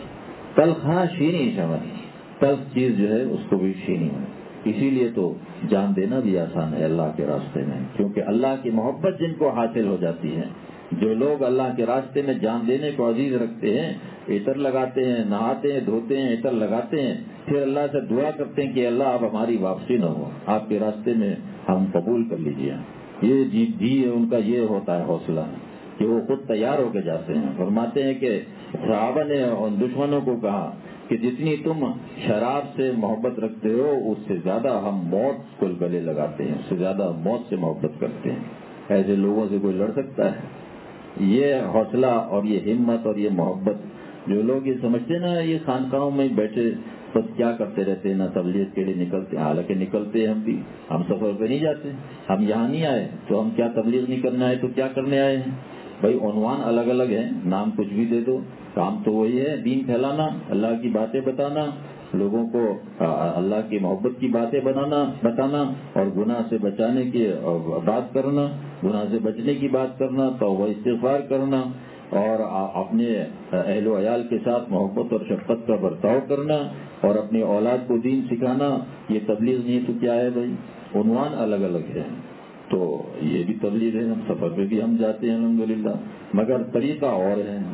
تلخ ہاں شیریں شمن، تلخ چیز جو ہے اس کو بھی شیریں ہے۔ اسی لیے تو جان دینا بھی آسان ہے اللہ کے راستے میں، کیونکہ اللہ کی محبت جن کو حاصل ہو جاتی ہے، جو لوگ اللہ کے راستے میں جان دینے کو عزیز رکھتے ہیں، عطر لگاتے ہیں، نہاتے ہیں، دھوتے ہیں، عطر لگاتے ہیں، پھر اللہ سے دعا کرتے ہیں کہ اللہ اب ہماری واپسی نہ ہو، آپ کے راستے میں ہم قبول کر لیجیے۔ یہ جی ان کا یہ ہوتا ہے حوصلہ کہ وہ خود تیار ہو کے جاتے ہیں۔ فرماتے ہیں کہ صحابہ نے ان دشمنوں کو کہا کہ جتنی تم شراب سے محبت رکھتے ہو اس سے زیادہ ہم موت کو گلے لگاتے ہیں، اس سے زیادہ موت سے محبت کرتے ہیں۔ ایسے لوگوں سے کوئی لڑ سکتا ہے؟ یہ حوصلہ اور یہ ہمت اور یہ محبت، جو لوگ یہ سمجھتے نا یہ خانقاہوں میں بیٹھے بس کیا کرتے رہتے ہیں، نہ تبلیغ کے لیے نکلتے، حالانکہ نکلتے ہم بھی، ہم سفر پہ نہیں جاتے، ہم یہاں نہیں آئے تو ہم کیا تبلیغ نہیں کرنے آئے تو کیا کرنے آئے ہیں؟ بھائی عنوان الگ الگ ہے، نام کچھ بھی دے دو، کام تو وہی ہے، دین پھیلانا، اللہ کی باتیں بتانا، لوگوں کو اللہ کی محبت کی باتیں بتانا اور گناہ سے بچانے کی بات کرنا، گناہ سے بچنے کی بات کرنا، توبہ استغفار کرنا، اور اپنے اہل و عیال کے ساتھ محبت اور شفقت کا برتاؤ کرنا، اور اپنی اولاد کو دین سکھانا، یہ تبلیغ نہیں تو کیا ہے بھائی؟ عنوان الگ الگ ہے، تو یہ بھی تبلیغ ہے، ہم سفر پہ بھی ہم جاتے ہیں الحمدللہ، مگر طریقہ اور ہے،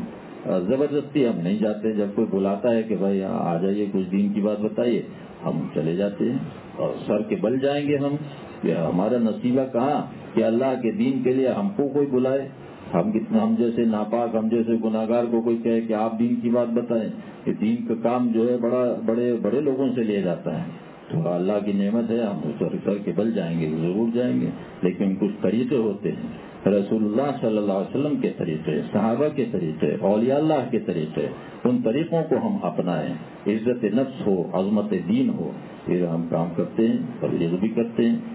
زبردستی ہم نہیں جاتے. جب کوئی بلاتا ہے کہ بھائی آ جائیے کچھ دین کی بات بتائیے, ہم چلے جاتے ہیں. اور سر کے بل جائیں گے ہم کہ ہمارا نصیبہ کہاں کہ اللہ کے دین کے لیے ہم کو کوئی بلائے. ہم جیسے ناپاک, ہم جیسے گناہگار کو کوئی کہے کہ آپ دین کی بات بتائیں. کہ دین کا کام جو ہے بڑے لوگوں سے لیا جاتا ہے. تو اللہ کی نعمت ہے, ہم سر کے بل جائیں گے, ضرور جائیں گے. لیکن کچھ طریقے ہوتے ہیں, رسول اللہ صلی اللہ علیہ وسلم کے طریقے, صحابہ کے طریقے, اولیاء اللہ کے طریقے, ان طریقوں کو ہم اپنائیں. عزت نفس ہو, عظمت دین ہو, پھر ہم کام کرتے ہیں, تبلیغ بھی کرتے ہیں.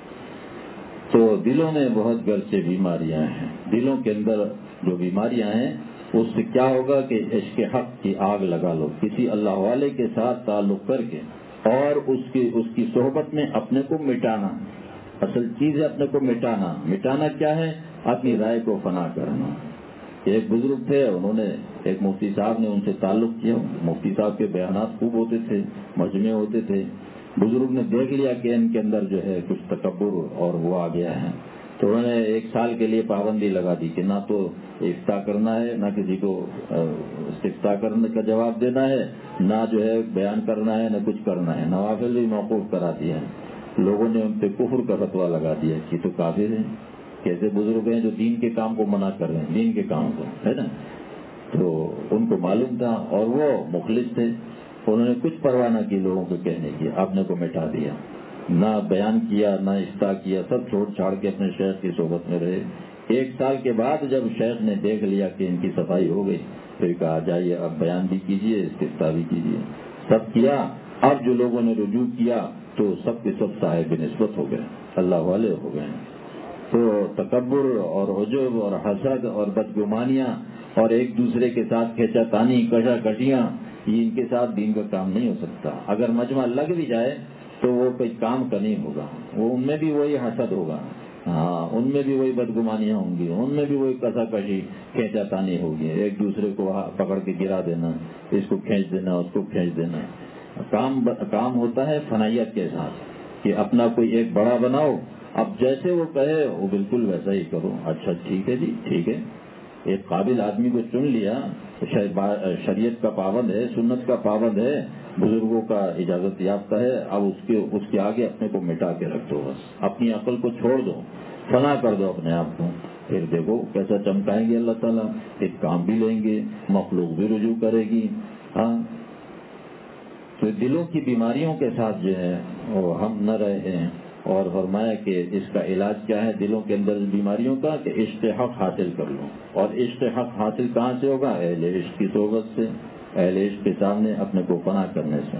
تو دلوں میں بہت گرچہ بیماریاں ہیں. دلوں کے اندر جو بیماریاں ہیں اس سے کیا ہوگا کہ عشق حق کی آگ لگا لو. کسی اللہ والے کے ساتھ تعلق کر کے اور اس کی صحبت میں اپنے کو مٹانا. اصل چیز ہے اپنے کو مٹانا. مٹانا کیا ہے؟ اپنی رائے کو فنا کرنا. ایک بزرگ تھے, انہوں نے ایک مفتی صاحب نے ان سے تعلق کیا. مفتی صاحب کے بیانات خوب ہوتے تھے, مجمع ہوتے تھے. بزرگ نے دیکھ لیا کہ ان کے اندر جو ہے کچھ تکبر اور وہ آ گیا ہے. تو انہوں نے 1 سال کے لیے پابندی لگا دی کہ نہ تو افتاء کرنا ہے, نہ کسی کو استفتاء کرنے کا جواب دینا ہے, نہ جو ہے بیان کرنا ہے, نہ کچھ کرنا ہے. نوافل بھی موقوف کرا دیا ہے. لوگوں نے ان پہ کفر کا فتویٰ لگا دیا کہ تو کافر ہیں. کیسے بزرگ ہیں جو دین کے کام کو منع کر رہے ہیں, دین کے کام کو, ہے نا. تو ان کو معلوم تھا اور وہ مخلص تھے. انہوں نے کچھ پرواہ نہ کی لوگوں کو کہنے کی, اپنے کو مٹا دیا, نہ بیان کیا, نہ افتاء کیا, سب چھوڑ چھاڑ کے اپنے شیخ کی صحبت میں رہے. 1 سال کے بعد جب شیخ نے دیکھ لیا کہ ان کی صفائی ہو گئی, پھر کہا جائیے اب بیان بھی کیجیے, استفتاء بھی کیجیے. سب کیا. اب جو لوگوں نے رجوع کیا تو سب کے سب صاحب نسبت ہو گئے, اللہ والے ہو گئے. تو تکبر اور عجب اور حسد اور بدگمانیاں اور ایک دوسرے کے ساتھ کھینچا تانی, کشا کشیاں, یہ ان کے ساتھ دین کا کام نہیں ہو سکتا. اگر مجمع لگ بھی جائے تو وہ کوئی کام کا نہیں ہوگا. وہ ان میں بھی وہی حسد ہوگا, ہاں, ان میں بھی وہی بدگمانیاں ہوں گی, ان میں بھی وہی کشا کشی کھینچا تانی ہوگی. ایک دوسرے کو پکڑ کے گرا دینا, اس کو کھینچ دینا, اس کو کھینچ دینا. کام ہوتا ہے فنائیت کے ساتھ کہ اپنا کوئی ایک بڑا بناؤ. اب جیسے وہ کہے وہ بالکل ویسا ہی کرو. اچھا ٹھیک ہے جی, ٹھیک ہے. ایک قابل آدمی کو چن لیا, شریعت کا پابند ہے, سنت کا پابند ہے, بزرگوں کا اجازت یافتہ ہے. اب اس کے آگے اپنے کو مٹا کے رکھ دو, بس اپنی عقل کو چھوڑ دو, فنا کر دو اپنے آپ کو. پھر دیکھو کیسا چمکائیں گے اللہ تعالیٰ. ایک کام بھی لیں گے, مخلوق بھی رجوع کرے گی. ہاں, تو دلوں کی بیماریوں کے ساتھ جو ہے وہ ہم نہ رہے ہیں. اور فرمایا کہ اس کا علاج کیا ہے دلوں کے اندر بیماریوں کا, کہ عشق حق حاصل کر لو. اور عشق حق حاصل کہاں سے ہوگا؟ اہل عشق کی صحبت سے, اہل عشق کے سامنے اپنے کو فنا کرنے سے.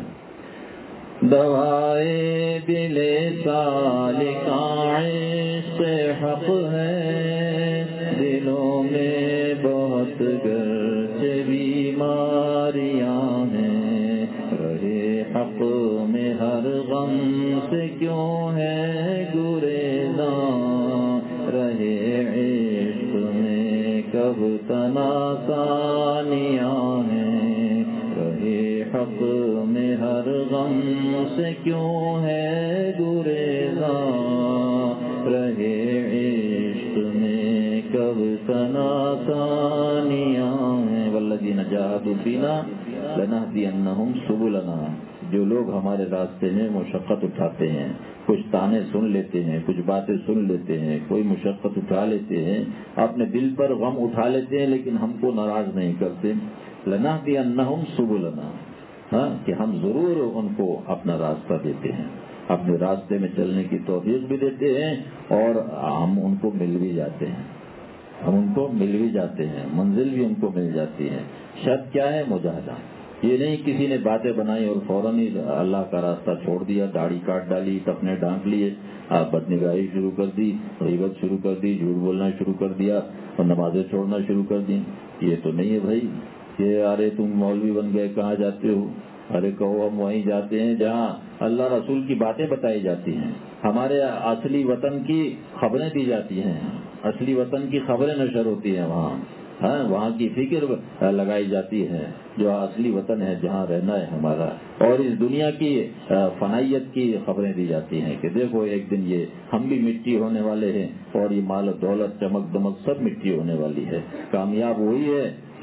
دوائے دل سالکاں عشق حق ہے, دلوں میں بہت گرچہ بیماریاں ہیں, رہے حق میں ہر غم سے کیوں ہے گریزاں, رہے عشق میں کب تناسانیاں ہیں, رہے حق میں ہر غم سے کیوں ہے گریزاں, رہے عشق میں کب تناسانیاں ہیں. والذین جاہدوا فینا لنہدینہم سبلنا. جو لوگ ہمارے راستے میں مشقت اٹھاتے ہیں, کچھ تانے سن لیتے ہیں, کچھ باتیں سن لیتے ہیں, کوئی مشقت اٹھا لیتے ہیں, اپنے دل پر غم اٹھا لیتے ہیں, لیکن ہم کو ناراض نہیں کرتے. لنہدینہم سبلنا, ہاں, کہ ہم ضرور ان کو اپنا راستہ دیتے ہیں, اپنے راستے میں چلنے کی توفیق بھی دیتے ہیں, اور ہم ان کو مل بھی جاتے ہیں. ہم ان کو مل بھی جاتے ہیں, منزل بھی ان کو مل جاتی ہے. شرط کیا ہے؟ مجاہدہ. یہ نہیں کسی نے باتیں بنائی اور فوراً ہی اللہ کا راستہ چھوڑ دیا, داڑھی کاٹ ڈالی, ٹپنے ڈھانک لیے, بدنگاہی شروع کر دی, غیبت شروع کر دی, جھوٹ بولنا شروع کر دیا, اور نمازیں چھوڑنا شروع کر دی. یہ تو نہیں ہے بھائی. کہ ارے تم مولوی بن گئے, کہاں جاتے ہو؟ ارے کہو ہم وہیں جاتے ہیں جہاں اللہ رسول کی باتیں بتائی جاتی ہیں, ہمارے اصلی وطن کی خبریں دی جاتی ہیں, اصلی وطن کی خبریں نشر ہوتی ہیں وہاں. ہاں, وہاں کی فکر لگائی جاتی ہے, جو اصلی وطن ہے جہاں رہنا ہے ہمارا. اور اس دنیا کی فنائیت کی خبریں دی جاتی ہیں کہ دیکھو ایک دن یہ ہم بھی مٹی ہونے والے ہیں, اور یہ مال و دولت, چمک دمک سب مٹی ہونے والی ہے. کامیاب وہی ہے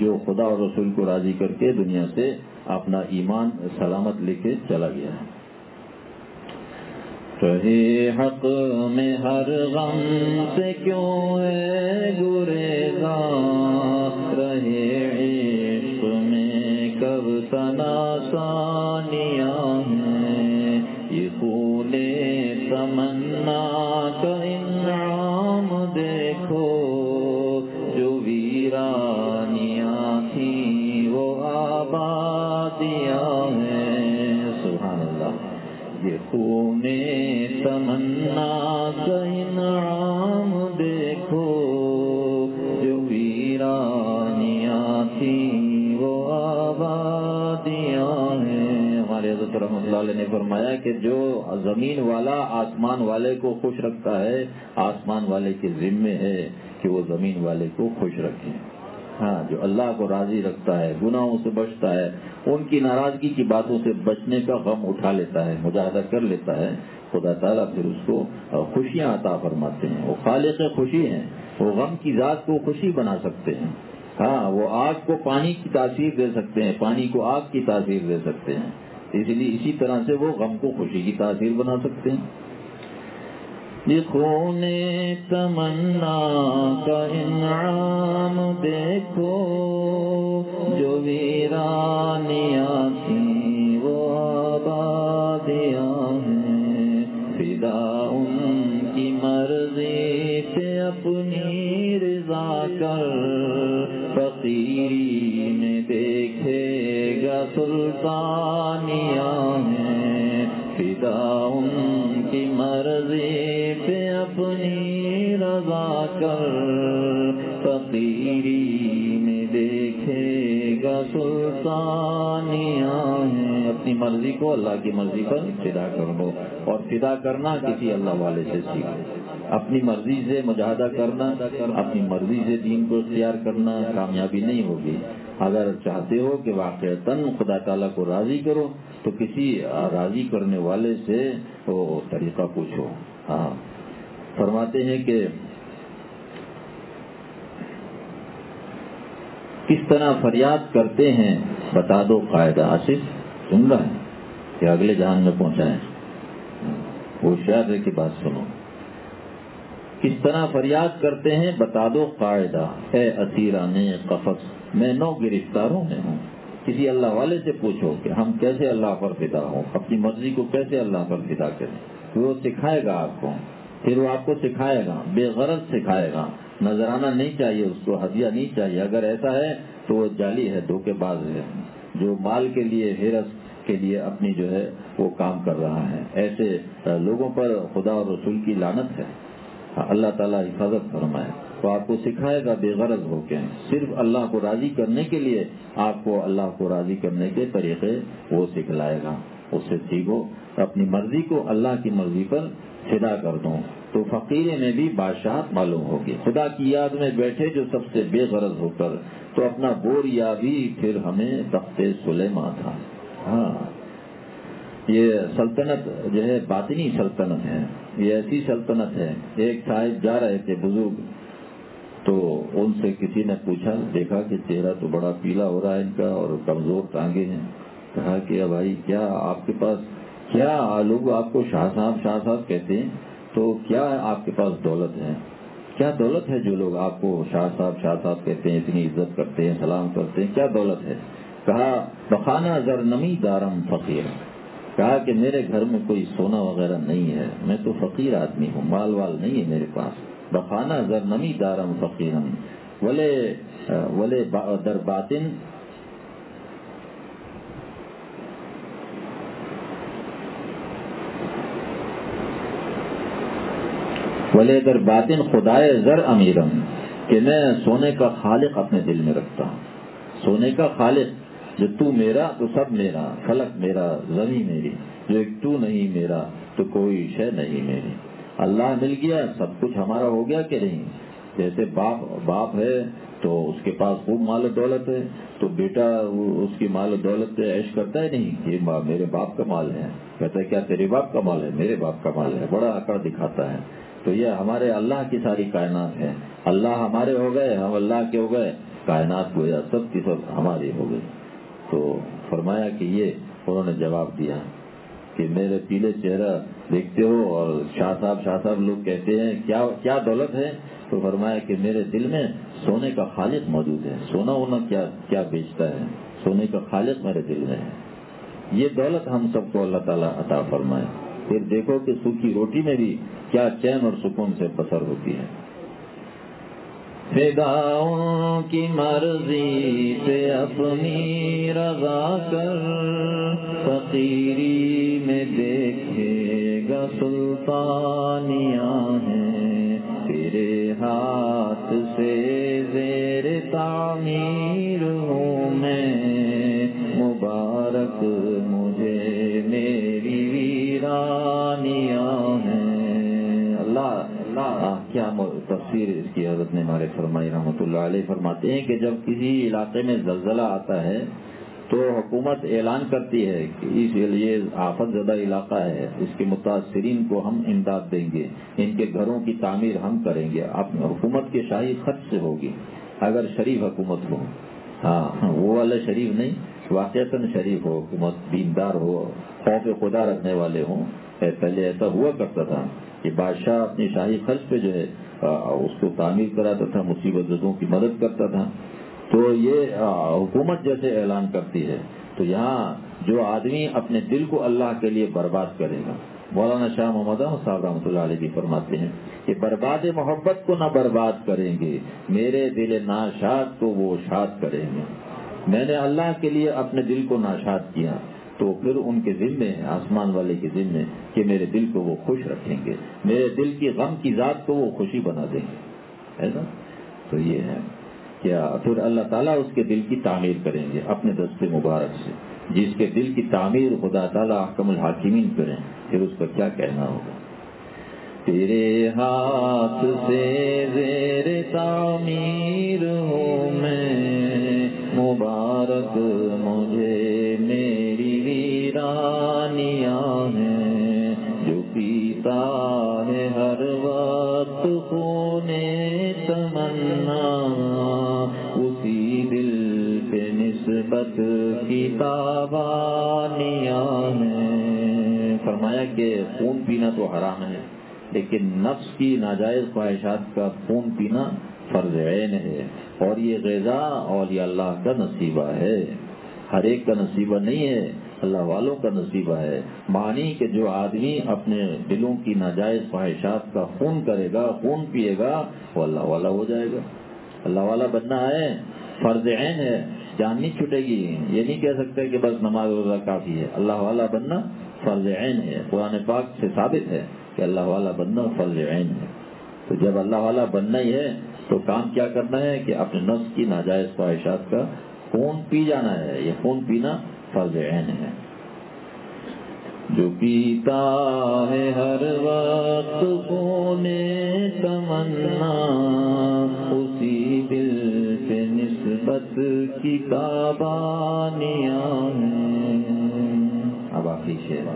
جو خدا اور رسول کو راضی کر کے دنیا سے اپنا ایمان سلامت لے کے چلا گیا ہے۔ رہے حق میں ہر غم سے کیوں ہے گریزاں، رہے عشق میں کب ثناء ہیں، یہ خون تمنا کا انعام دیکھو، جو ویرانیاں تھیں وہ آبادیاں ہیں۔ سبحان اللہ۔ یہ خون تمنا کا انعام دیکھو، جو ویرانیاں تھیں وہ آبادیاں ہیں۔ ہمارے حضرت رحمۃ اللہ علیہ نے فرمایا کہ جو زمین والا آسمان والے کو خوش رکھتا ہے، آسمان والے کے ذمے ہے کہ وہ زمین والے کو خوش رکھے۔ ہاں، جو اللہ کو راضی رکھتا ہے، گناہوں سے بچتا ہے، ان کی ناراضگی کی باتوں سے بچنے کا غم اٹھا لیتا ہے، مجاہدہ کر لیتا ہے، خدا تعالیٰ پھر اس کو خوشیاں عطا فرماتے ہیں۔ وہ خالق خوشی ہیں، وہ غم کی ذات کو خوشی بنا سکتے ہیں۔ ہاں، وہ آگ کو پانی کی تاثیر دے سکتے ہیں، پانی کو آگ کی تاثیر دے سکتے ہیں، اس لیے اسی طرح سے وہ غم کو خوشی کی تاثیر بنا سکتے ہیں۔ یہ خون تمنا کا انعام دیکھو، جو ویرانیاں تھیں وہ آبادیاں ہیں، فدا ان کی مرضی پہ اپنی رضا کر، فقیری میں دیکھے گا سلطانیاں ہیں، فدا ان کی مرضی پہ اپنی رضا کر، فقیری میں دیکھے گا سلطانیاں ہیں۔ اپنی مرضی کو اللہ کی مرضی پر فدا کر دو، اور فدا کرنا کسی اللہ والے سے سیکھو۔ اپنی مرضی سے مجاہدہ کرنا، اپنی مرضی سے دین کو اختیار کرنا کامیابی نہیں ہوگی۔ اگر چاہتے ہو کہ واقعتاً خدا تعالیٰ کو راضی کرو تو کسی راضی کرنے والے سے وہ طریقہ پوچھو۔ ہاں، فرماتے ہیں کہ کس طرح فریاد کرتے ہیں بتا دو قاعدہ۔ آصف سن رہا ہے کہ اگلے جہان میں پہنچائیں؟ وہ شاعر کی بات سنو۔ کس طرح فریاد کرتے ہیں بتا دو قاعدہ، اے اسیران قفس میں نو گرفتاروں میں ہوں۔ کسی اللہ والے سے پوچھو کہ ہم کیسے اللہ پر فدا ہوں، اپنی مرضی کو کیسے اللہ پر فدا کریں، وہ سکھائے گا آپ کو، پھر وہ آپ کو سکھائے گا، بے غرض سکھائے گا۔ نذرانہ نہیں چاہیے اس کو، ہدیہ نہیں چاہیے۔ اگر ایسا ہے تو وہ جعلی ہے، دھوکے باز ہے، جو مال کے لیے، ہرس کے لیے اپنی جو ہے وہ کام کر رہا ہے۔ ایسے لوگوں پر خدا اور رسول کی لعنت ہے۔ اللہ تعالیٰ حفاظت فرمائے۔ تو آپ کو سکھائے گا بے غرض ہو کے، صرف اللہ کو راضی کرنے کے لیے آپ کو اللہ کو راضی کرنے کے طریقے وہ سکھلائے گا۔ اس سے سیکھو، اپنی مرضی کو اللہ کی مرضی پر فدا کر دو تو فقیر میں بھی بادشاہت معلوم ہوگی۔ خدا کی یاد میں بیٹھے جو سب سے بے غرض ہو کر، تو اپنا بور یابی پھر ہمیں تخت سلیماں تھا۔ ہاں، یہ سلطنت جو ہے باطنی سلطنت ہے، یہ ایسی سلطنت ہے۔ ایک صاحب جا رہے تھے بزرگ، تو ان سے کسی نے پوچھا، دیکھا کہ چہرہ تو بڑا پیلا ہو رہا ہے ان کا اور کمزور ٹانگیں ہیں۔ کہا کہ بھائی کیا آپ کے پاس، کیا لوگ آپ کو شاہ صاحب کہتے ہیں، تو کیا آپ کے پاس دولت ہے؟ کیا دولت ہے جو لوگ آپ کو شاہ صاحب کہتے ہیں، اتنی عزت کرتے ہیں، سلام کرتے ہیں، کیا دولت ہے؟ کہا بخانہ زرنمی دارم فقیر۔ کہا کہ میرے گھر میں کوئی سونا وغیرہ نہیں ہے، میں تو فقیر آدمی ہوں، مال وال نہیں ہے میرے پاس۔ بخانہ زرنمی دارم فقیرم ولے در باطن ولے در باطن خدائے زر امیرم، کہ میں سونے کا خالق اپنے دل میں رکھتا ہوں۔ سونے کا خالق، جو تو میرا تو سب میرا، فلک میرا زمین میری، جو ایک تو نہیں میرا تو کوئی شے نہیں میری۔ اللہ مل گیا سب کچھ ہمارا ہو گیا کہ نہیں؟ جیسے باپ ہے تو اس کے پاس خوب مال و دولت ہے، تو بیٹا اس کی مال و دولت سے عیش کرتا ہے نہیں، یہ میرے باپ کا مال ہے، کہتا ہے کیا تیرے باپ کا مال ہے؟ میرے باپ کا مال ہے، بڑا اکڑ دکھاتا ہے۔ تو یہ ہمارے اللہ کی ساری کائنات ہے، اللہ ہمارے ہو گئے، ہم اللہ کے ہو گئے، کائنات گویا سب کی سب ہماری ہو گئی. تو فرمایا کہ یہ انہوں نے جواب دیا کہ میرے پیلے چہرہ دیکھتے ہو اور شاہ صاحب لوگ کہتے ہیں کیا دولت ہے؟ تو فرمایا کہ میرے دل میں سونے کا خالق موجود ہے. سونا ہونا کیا بیچتا ہے؟ سونے کا خالق میرے دل میں ہے. یہ دولت ہم سب کو اللہ تعالیٰ عطا فرمائے. پھر دیکھو کہ سوکھی روٹی میں بھی کیا چین اور سکون سے بسر ہوتی ہے. فداؤں کی مرضی پہ اپنی رضا کر فقیری میں دیکھے گا سلطانیاں ہیں. تیرے ہاتھ سے زیر تعمیر ہوں میں مبارک مجھے میری ویرانیاں ہیں. اللہ کیا تفسیر اس کی حضرت نے ہمارے فرمائی رحمۃ اللہ علیہ. فرماتے ہیں کہ جب کسی علاقے میں زلزلہ آتا ہے تو حکومت اعلان کرتی ہے کہ اس لیے آفت زدہ علاقہ ہے, اس کے متاثرین کو ہم امداد دیں گے, ان کے گھروں کی تعمیر ہم کریں گے. حکومت کے شاہی خرچ سے ہوگی اگر شریف حکومت ہو. ہاں وہ والا شریف نہیں, واقعتاً شریف ہو, حکومت دیندار ہو, خوف خدا رکھنے والے ہوں. پہلے ایسا ہوا کرتا تھا کہ بادشاہ اپنی شاہی خرچ پہ جو ہے اس کو تعمیر کراتا تھا, مصیبت زدوں کی مدد کرتا تھا. تو یہ حکومت جیسے اعلان کرتی ہے تو یہاں جو آدمی اپنے دل کو اللہ کے لیے برباد کرے گا, مولانا شاہ محمد احمد صاحب رحمۃ اللہ علیہ فرماتے ہیں کہ برباد محبت کو نہ برباد کریں گے, میرے دل ناشاد کو وہ شاد کریں گے. میں نے اللہ کے لیے اپنے دل کو ناشاد کیا تو پھر ان کے ذمے آسمان والے کے ذمے کہ میرے دل کو وہ خوش رکھیں گے, میرے دل کی غم کی ذات کو وہ خوشی بنا دیں گے. ہے نا؟ تو یہ ہے کیا پھر اللہ تعالیٰ اس کے دل کی تعمیر کریں گے اپنے دست مبارک سے. جس کے دل کی تعمیر خدا تعالیٰ احکم الحاکمین کریں, پھر اس کا کیا کہنا ہوگا. تیرے ہاتھ سے زیر تعمیر ہوں میں مبارک مجھے میری ویرانیاں ہیں. جو پیتا ہے ہر وقت خونے تمنا اسی دل پہ نسبت کی تابانیاں ہیں. فرمایا کہ خون پینا تو حرام ہے لیکن نفس کی ناجائز خواہشات کا خون پینا فرض عین ہے. اور یہ غذا اولیاء اللہ کا نصیبہ ہے, ہر ایک کا نصیبہ نہیں ہے, اللہ والوں کا نصیبہ ہے. معنی کہ جو آدمی اپنے دلوں کی ناجائز خواہشات کا خون کرے گا, خون پیے گا, وہ اللہ والا ہو جائے گا. اللہ والا بننا ہے فرض عین ہے, جان نہیں چھٹے گی. یہ نہیں کہہ سکتے کہ بس نماز روزہ کافی ہے. اللہ والا بننا فرض عین ہے, قرآن پاک سے ثابت ہے کہ اللہ والا بننا فرض عین ہے. تو جب اللہ والا بننا ہی ہے تو کام کیا کرنا ہے کہ اپنے نفس کی ناجائز خواہشات کا خون پی جانا ہے. یہ خون پینا فرض عین ہے. جو پیتا ہے ہر وقت خون تمنا اسی دل سے نسبت کی تابانیاں ہیں. اب آخری شعر.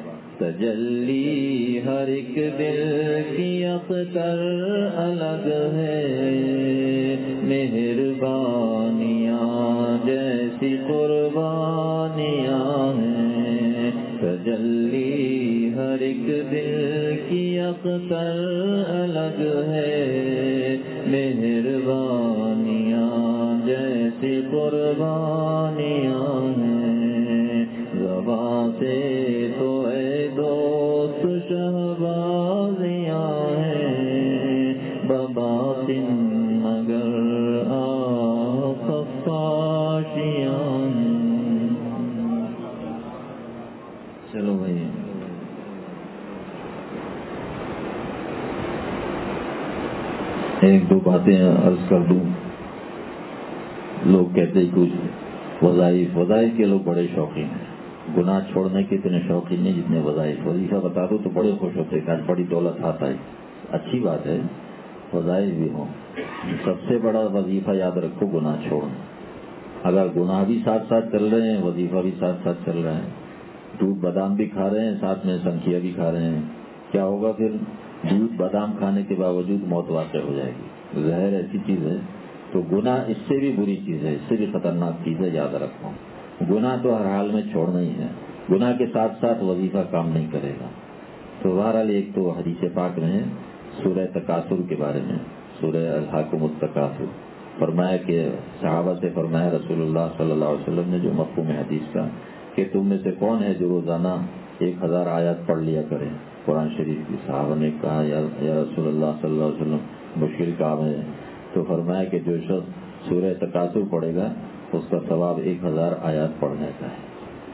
تجلی ہر ایک دل کی اختر الگ ہے, مہربانیاں جیسی قربانیاں ہیں. تجلی ہر ایک دل کی اختر الگ ہے, مہربانیاں جیسی قربانیاں ہیں. زبان سے تو اے دوست شہبازیاں ہیں, بباطن مگر خفاشیاں ہیں. چلو بھائی ایک دو باتیں عرض کر دوں. لوگ کہتے ہیں کچھ وظائف کے لوگ بڑے شوقین ہیں, گناہ چھوڑنے کے اتنے شوقین نہیں جتنے وظائف. وظیفہ بتا دو تو بڑے خوش ہوتے ہیں کہ بڑی دولت آتا ہے. اچھی بات ہے وظائف بھی ہوں. سب سے بڑا وظیفہ یاد رکھو گناہ چھوڑنا. اگر گناہ بھی ساتھ ساتھ چل رہے ہیں, وظیفہ بھی ساتھ ساتھ چل رہا ہے, دودھ بادام بھی کھا رہے ہیں, ساتھ میں سنکھیا بھی کھا رہے ہیں, کیا ہوگا پھر؟ دودھ بادام کھانے کے باوجود موت واقع ہو جائے گی. زہر ایسی چیز ہے تو گناہ اس سے بھی بری چیز ہے، اس سے بھی خطرناک چیز ہے، یاد رکھو۔ گناہ تو ہر حال میں چھوڑنا ہی ہے، گناہ کے ساتھ ساتھ وظیفہ کام نہیں کرے گا۔ تو بہرحال ایک تو حدیث پاک میں ہے سورہ تکاثر کے بارے میں، سورہ الحاکم التکاثر، فرمایا کہ صحابہ سے فرمایا رسول اللہ صلی اللہ علیہ وسلم نے جو مفہوم حدیث کا کہ تم میں سے کون ہے جو روزانہ 1000 آیات پڑھ لیا کرے قرآن شریف کی۔ صحابہ نے کہا یا رسول اللہ صلی اللہ علیہ وسلم مشکل کام ہے، تو فرمایا کہ جو شخص سورہ تکاثر پڑھے گا اس کا ثواب 1000 آیات پڑھنے کا ہے۔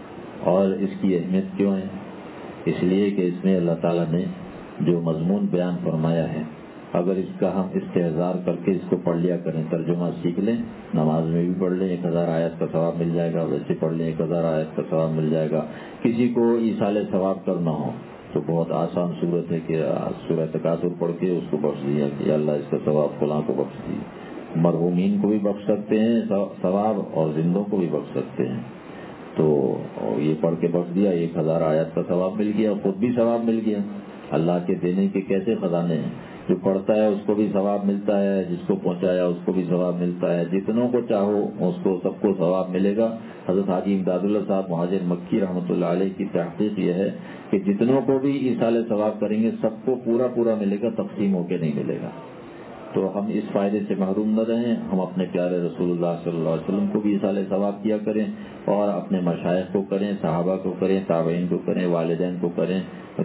اور اس کی اہمیت کیوں ہے؟ اس لیے کہ اس میں اللہ تعالیٰ نے جو مضمون بیان فرمایا ہے، اگر اس کا ہم استحضار کر کے اس کو پڑھ لیا کریں، ترجمہ سیکھ لیں، نماز میں بھی پڑھ لیں 1000 آیت کا ثواب مل جائے گا، ویسے پڑھ لیں 1000 آیت کا ثواب مل جائے گا۔ کسی کو ایصال ثواب کرنا ہو تو بہت آسان صورت ہے کہ سورہ تکاثر پڑھ کے اس کو بخش دیا کہ اللہ اس کا ثواب فلاں کو بخش دیے۔ مرحومین کو بھی بخش سکتے ہیں ثواب، اور زندوں کو بھی بخش سکتے ہیں۔ تو یہ پڑھ کے بخش دیا، 1000 آیت کا ثواب مل گیا، خود بھی ثواب مل گیا۔ اللہ کے دینے کے کیسے خزانے ہیں، جو پڑھتا ہے اس کو بھی ثواب ملتا ہے، جس کو پہنچایا اس کو بھی ثواب ملتا ہے، جتنوں کو چاہو اس کو سب کو ثواب ملے گا۔ حضرت حاجی امداد اللہ صاحب مہاجر مکی رحمۃ اللہ علیہ کی تحقیق یہ ہے کہ جتنوں کو بھی ایصال ثواب کریں گے سب کو پورا ملے گا، تقسیم ہو کے نہیں ملے گا۔ تو ہم اس فائدے سے محروم نہ رہیں، ہم اپنے پیارے رسول اللہ صلی اللہ علیہ وسلم کو بھی ایصال ثواب کیا کریں، اور اپنے مشائخ کو کریں، صحابہ کو کریں، تابعین کو کریں، والدین کو کریں،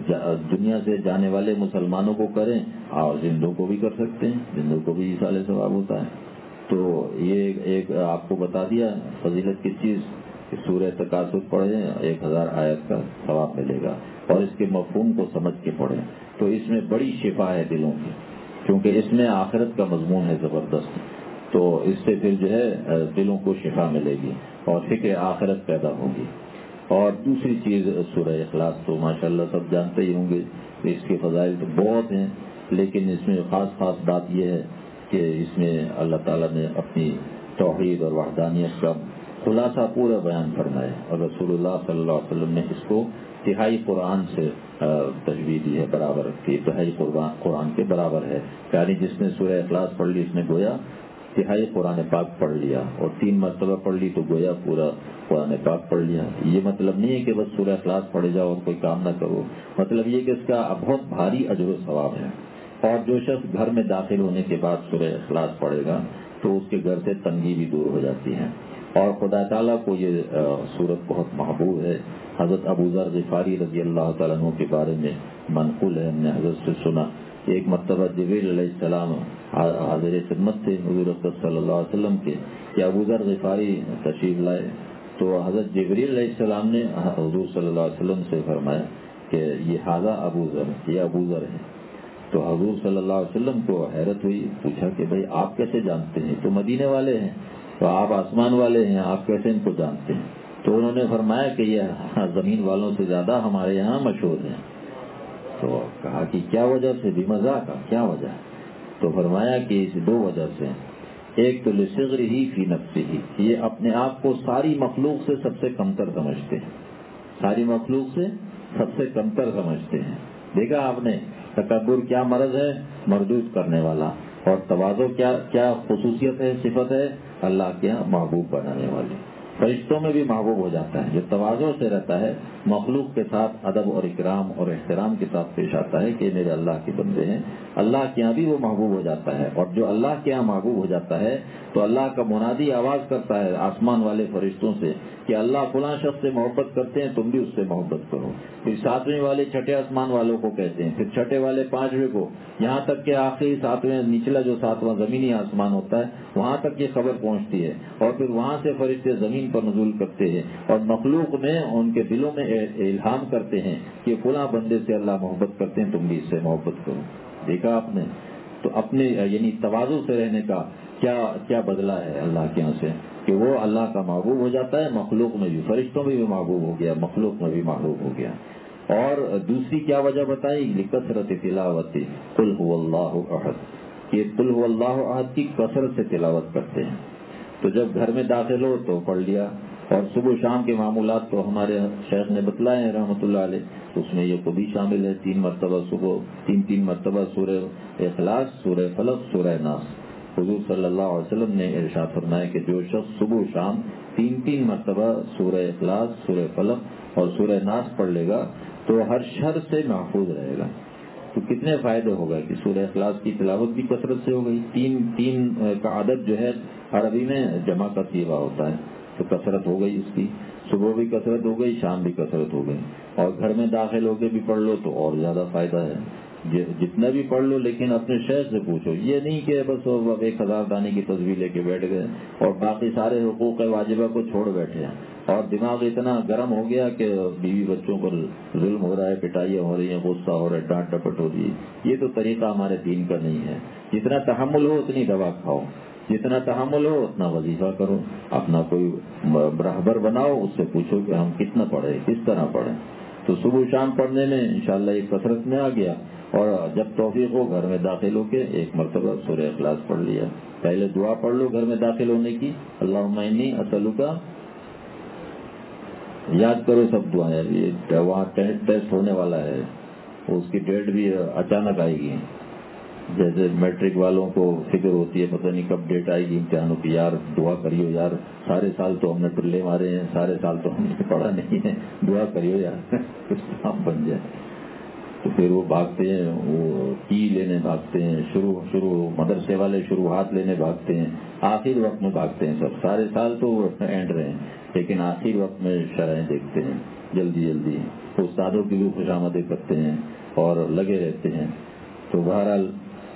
دنیا سے جانے والے مسلمانوں کو کریں، اور زندوں کو بھی کر سکتے ہیں، زندوں کو بھی ایصال ثواب ہوتا ہے۔ تو یہ ایک آپ کو بتا دیا فضیلت کی چیز کہ سورہ تکاثر پڑھیں 1000 آیت کا ثواب ملے گا، اور اس کے مفہوم کو سمجھ کے پڑھیں۔ تو اس میں بڑی شفا ہے دلوں کی، کیونکہ اس میں آخرت کا مضمون ہے زبردست، تو اس سے پھر جو ہے دلوں کو شفا ملے گی اور فکر آخرت پیدا ہوگی۔ اور دوسری چیز سورہ اخلاص تو ماشاءاللہ سب جانتے ہی ہوں گے، اس کے فضائل تو بہت ہیں، لیکن اس میں خاص بات یہ ہے کہ اس میں اللہ تعالیٰ نے اپنی توحید اور وحدانیت کا خلاصہ پورا بیان فرمایا، اور رسول اللہ صلی اللہ علیہ وسلم نے اس کو تہائی قرآن سے تشبیہ دی ہے، برابر کی تہائی قرآن کے برابر ہے، یعنی جس نے سورہ اخلاص پڑھ لی اس نے گویا تہائی قرآن پاک پڑھ لیا، اور 3 مرتبہ پڑھ لی تو گویا پورا قرآن پاک پڑھ لیا۔ یہ مطلب نہیں ہے کہ بس سورہ اخلاص پڑھے جاؤ اور کوئی کام نہ کرو، مطلب یہ کہ اس کا بہت بھاری اجر و ثواب ہے۔ اور جو شخص گھر میں داخل ہونے کے بعد سورہ اخلاص پڑھے گا تو اس کے گھر سے تنگی بھی دور ہو جاتی ہے، اور خدا تعالیٰ کو یہ صورت بہت محبوب ہے۔ حضرت ابو ذر غفاری رضی اللہ تعالیٰ عنہ کے بارے میں منقول ہے، ہم نے حضرت سے سنا کہ ایک مرتبہ جبریل علیہ السلام حاضر خدمت تھے حضور اکرم صلی اللہ علیہ وسلم کے کہ ابو ذر غفاری تشریف لائے، تو حضرت جبریل علیہ السلام نے حضور صلی اللہ علیہ وسلم سے فرمایا کہ یہ حاضر ابو ذر، یہ ابو ذر ہے۔ تو حضور صلی اللہ علیہ وسلم کو حیرت ہوئی، پوچھا کہ بھئی آپ کیسے جانتے ہیں، تو مدینے والے ہیں، تو آپ آسمان والے ہیں، آپ کیسے ان کو جانتے ہیں؟ تو انہوں نے فرمایا کہ یہ زمین والوں سے زیادہ ہمارے یہاں مشہور ہیں۔ تو کہا کہ کیا وجہ سے، بھی مذاق کا کیا وجہ ہے؟ تو فرمایا کہ اس 2 وجہ سے، ایک تو لصغرہ فی نفسہ، یہ اپنے آپ کو ساری مخلوق سے سب سے کمتر سمجھتے ہیں، ساری مخلوق سے سب سے کمتر سمجھتے ہیں۔ دیکھا آپ نے تکبر کیا مرض ہے، مردود کرنے والا، اور تواضع کیا خصوصیت ہے، صفت ہے، اللہ کے یہاں محبوب بنانے والی۔ فرشتوں میں بھی محبوب ہو جاتا ہے جو تواضع سے رہتا ہے، مخلوق کے ساتھ ادب اور اکرام اور احترام کے ساتھ پیش آتا ہے کہ میرے اللہ کے بندے ہیں، اللہ کے یہاں بھی وہ محبوب ہو جاتا ہے۔ اور جو اللہ کے یہاں محبوب ہو جاتا ہے تو اللہ کا منادی آواز کرتا ہے آسمان والے فرشتوں سے کہ اللہ فلاں شخص سے محبت کرتے ہیں، تم بھی اس سے محبت کرو۔ پھر 7ویں والے چھٹے آسمان والوں کو کہتے ہیں، پھر چھٹے والے 5ویں کو، یہاں تک کہ آخری 7ویں نچلا جو 7واں زمینی آسمان ہوتا ہے وہاں تک یہ خبر پہنچتی ہے، اور پھر وہاں سے فرشتے زمین پر نزول کرتے ہیں اور مخلوق میں ان کے دلوں میں الہام کرتے ہیں کہ فلاں بندے سے اللہ محبت کرتے ہیں، تم بھی اس سے محبت کرو۔ دیکھا آپ نے؟ تو اپنے یعنی تواضع سے رہنے کا کیا بدلہ ہے اللہ کے یہاں سے کہ وہ اللہ کا محبوب ہو جاتا ہے، مخلوق میں بھی، فرشتوں میں بھی محبوب ہو گیا، مخلوق میں بھی محبوب ہو گیا۔ اور دوسری کیا وجہ بتائی؟ لکثرت تلاوت قل هو اللہ احد، یہ قل هو اللہ احد کی کثرت سے تلاوت کرتے ہیں۔ تو جب گھر میں داخل ہو تو پڑھ لیا، اور صبح شام کے معمولات تو ہمارے شیخ نے بتلائے ہیں رحمۃ اللہ علیہ، اس میں یہ کو بھی شامل ہے، 3 مرتبہ صبح، 3 مرتبہ سورہ اخلاص، سورہ فلق، سورہ ناس، حضور صلی اللہ علیہ وسلم نے ارشاد فرمایا کہ جو شخص صبح و شام 3 مرتبہ سورہ اخلاص، سورہ فلق اور سورہ ناس پڑھ لے گا تو ہر شر سے محفوظ رہے گا۔ تو کتنے فائدے ہوگا کہ سورہ اخلاص کی تلاوت بھی کثرت سے ہو گئی، تین کا عدد جو ہے عربی میں جمع کا صیغہ ہوتا ہے، تو کثرت ہو گئی اس کی، صبح بھی کثرت ہو گئی، شام بھی کثرت ہو گئی، اور گھر میں داخل ہو کے بھی پڑھ لو تو اور زیادہ فائدہ ہے۔ جتنا بھی پڑھ لو لیکن اپنے شیخ سے پوچھو، یہ نہیں کہ بس 1000 دانے کی تصویر لے کے بیٹھ گئے اور باقی سارے حقوق واجبہ کو چھوڑ بیٹھے ہیں، اور دماغ اتنا گرم ہو گیا کہ بیوی بچوں پر ظلم ہو رہا ہے، پٹائیاں ہو رہی ہیں، غصہ ہو رہا ہے، ڈانٹ ڈپٹ ہو رہی ہے۔ یہ تو طریقہ ہمارے دین کا نہیں ہے۔ جتنا تحمل ہو اتنی دوا کھاؤ، جتنا تحمل ہو اتنا وظیفہ کرو، اپنا کوئی رہبر بناؤ، اس سے پوچھو کہ ہم کتنا پڑھیں، کس طرح پڑھیں۔ تو صبح شام پڑھنے میں انشاءاللہ یہ کثرت میں آ گیا، اور جب توفیق ہو گھر میں داخل ہو کے 1 مرتبہ سورہ اخلاص پڑھ لیا۔ پہلے دعا پڑھ لو گھر میں داخل ہونے کی، اللہم انی اسألک، یاد کرو سب دعائیں، یہ وہاں ٹیسٹ ہونے والا ہے، اس کی ڈیٹ بھی اچانک آئے گی، جیسے میٹرک والوں کو فکر ہوتی ہے پتہ نہیں کب ڈیٹ آئے گی امتحانوں کی، یار دعا کریو یار، سارے سال تو ہم نے ٹلے مارے ہیں، سارے سال تو ہم نے پڑھا نہیں ہے، دعا کریو یار کچھ کام بن جائے۔ تو پھر وہ بھاگتے ہیں، وہ کی لینے بھاگتے ہیں، شروع مدرسے والے شروعات لینے بھاگتے ہیں، آخر وقت میں بھاگتے ہیں سب، سارے سال تو اینڈ رہے ہیں لیکن آخر وقت میں شرائیں دیکھتے ہیں، جلدی استادوں کی بھی خوش آمدیں کرتے ہیں اور لگے رہتے ہیں۔ تو بہرحال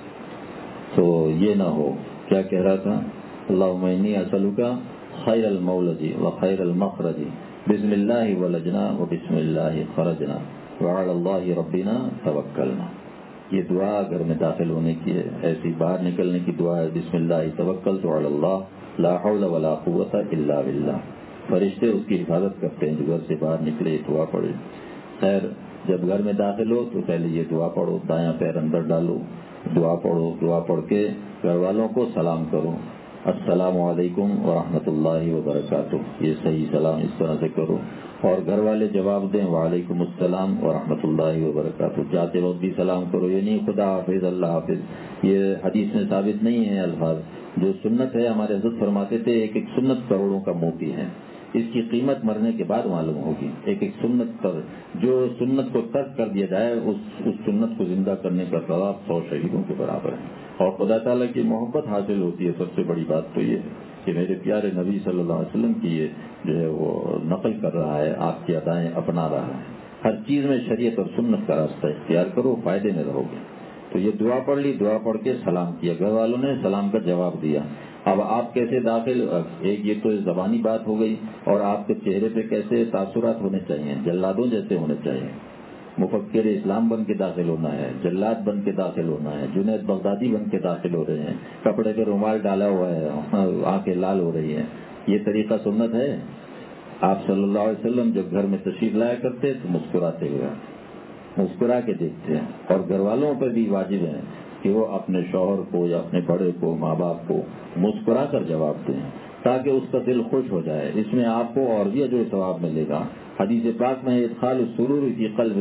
تو یہ نہ ہو، کیا کہہ رہا تھا، اللہم انی اسألک خیر المولد و خیر المخرج، بسم اللہ ولجنا و بسم اللہ خرجنا وعلی اللہ ربنا توکلنا۔ یہ دعا گھر میں داخل ہونے کی ہے، ایسی باہر نکلنے کی دعا ہے، بسم اللہ توکلت علی اللہ لا حول ولا قوت الا باللہ۔ فرشتے اس کی حفاظت کرتے ہیں جو گھر سے باہر نکلے دعا پڑھے۔ خیر جب گھر میں داخل ہو تو پہلے یہ دعا پڑھو، دایاں پیر اندر ڈالو، دعا پڑھو، دعا پڑھ کے گھر والوں کو سلام کرو، السلام علیکم ورحمۃ اللہ وبرکاتہ، یہ صحیح سلام اس طرح سے کرو، اور گھر والے جواب دیں وعلیکم السلام ورحمۃ اللہ وبرکاتہ۔ جاتے وقت بھی سلام کرو، یہ نہیں خدا حافظ اللہ حافظ، یہ حدیث میں ثابت نہیں ہے الفاظ، جو سنت ہے ہمارے حضرت فرماتے تھے ایک سنت کروڑوں کا موتی ہے، اس کی قیمت مرنے کے بعد معلوم ہوگی۔ ایک سنت پر جو سنت کو ترک کر دیا جائے اس سنت کو زندہ کرنے کا ثواب 100 شہیدوں کے برابر ہے، اور خدا تعالیٰ کی محبت حاصل ہوتی ہے۔ سب سے بڑی بات تو یہ ہے کہ میرے پیارے نبی صلی اللہ علیہ وسلم کی یہ جو ہے وہ نقل کر رہا ہے، آپ کی ادائیں اپنا رہا ہے، ہر چیز میں شریعت اور سنت کا راستہ اختیار کرو، فائدے میں رہو گے۔ تو یہ دعا پڑھ لی، دعا پڑھ کے سلام کیا، گھر والوں نے سلام کا جواب دیا۔ اب آپ کیسے داخل، ایک یہ تو زبانی بات ہو گئی، اور آپ کے چہرے پہ کیسے تاثرات ہونے چاہیے، جلادوں جیسے ہونے چاہیے، مفکر اسلام بن کے داخل ہونا ہے، جلاد بن کے داخل ہونا ہے، جنید بغدادی بن کے داخل ہو رہے ہیں، کپڑے پہ رومال ڈالا ہوا ہے، آنکھیں لال ہو رہی ہیں، یہ طریقہ سنت ہے؟ آپ صلی اللہ علیہ وسلم جب گھر میں تشریف لایا کرتے تو مسکراتے ہوئے، مسکرا کے دیکھتے ہیں، اور گھر والوں پر بھی واجب ہے کہ وہ اپنے شوہر کو یا اپنے بڑے کو، ماں باپ کو مسکرا کر جواب دیں تاکہ اس کا دل خوش ہو جائے، اس میں آپ کو اور بھی اجر و ثواب ملے گا۔ حدیث پاک میں ادخال السرور فی قلب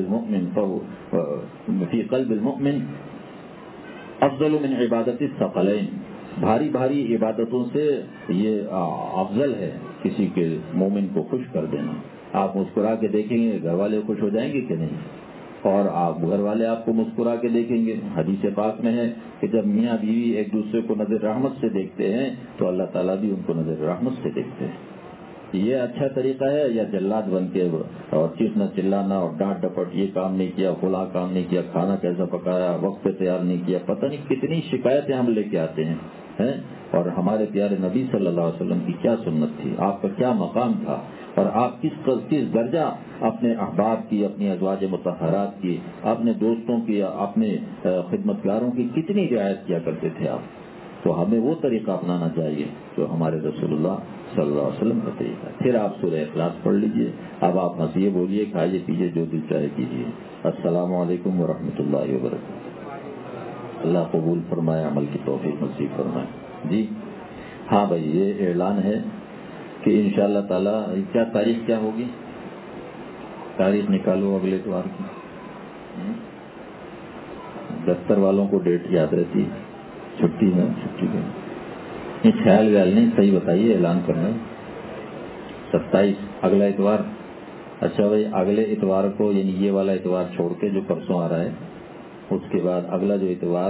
المؤمن افضل من عبادت الثقلین، بھاری عبادتوں سے یہ افضل ہے کسی کے مومن کو خوش کر دینا۔ آپ مسکرا کے دیکھیں گے گھر والے خوش ہو جائیں گے کہ نہیں، اور آپ گھر والے آپ کو مسکرا کے دیکھیں گے۔ حدیث پاک میں ہے کہ جب میاں بیوی ایک دوسرے کو نظر رحمت سے دیکھتے ہیں تو اللہ تعالیٰ بھی ان کو نظر رحمت سے دیکھتے ہیں۔ یہ اچھا طریقہ ہے یا جلاد بن کے اور چیخنا چلانا اور ڈانٹ ڈپٹ، یہ کام نہیں کیا، فلاں کام نہیں کیا، کھانا کیسا پکایا، وقت پہ تیار نہیں کیا، پتہ نہیں کتنی شکایتیں ہم لے کے آتے ہیں۔ اور ہمارے پیارے نبی صلی اللہ علیہ وسلم کی کیا سنت تھی، آپ کا کیا مقام تھا، اور آپ کس درجہ اپنے احباب کی، اپنی ازواج مطہرات کی، اپنے دوستوں کی، اپنے خدمتگاروں کی کتنی رعایت کیا کرتے تھے آپ۔ تو ہمیں وہ طریقہ اپنانا چاہیے جو ہمارے رسول اللہ صلی اللہ علیہ وسلم کا طریقہ۔ پھر آپ سورہ اخلاص پڑھ لیجئے، اب آپ ہنسیے، بولیے، کھائیے پیجیے، جو دل چاہے کیجیے۔ السلام علیکم ورحمۃ اللہ وبرکاتہ۔ اللہ قبول فرمائے، عمل کی توفیق نصیب فرمائے۔ جی ہاں بھائی، یہ اعلان ہے کہ انشاءاللہ تعالی کیا تاریخ کیا ہوگی، تاریخ نکالو اگلے اتوار کی، دفتر والوں کو ڈیٹ یاد رہتی ہے۔ چھٹی میں یہ خیال ویال نہیں، صحیح بتائیے، اعلان کرنا 27 اگلا اتوار. اچھا بھائی، اگلے اتوار کو یعنی یہ والا اتوار چھوڑ کے جو پرسوں آ رہا ہے اس کے بعد اگلا جو اتوار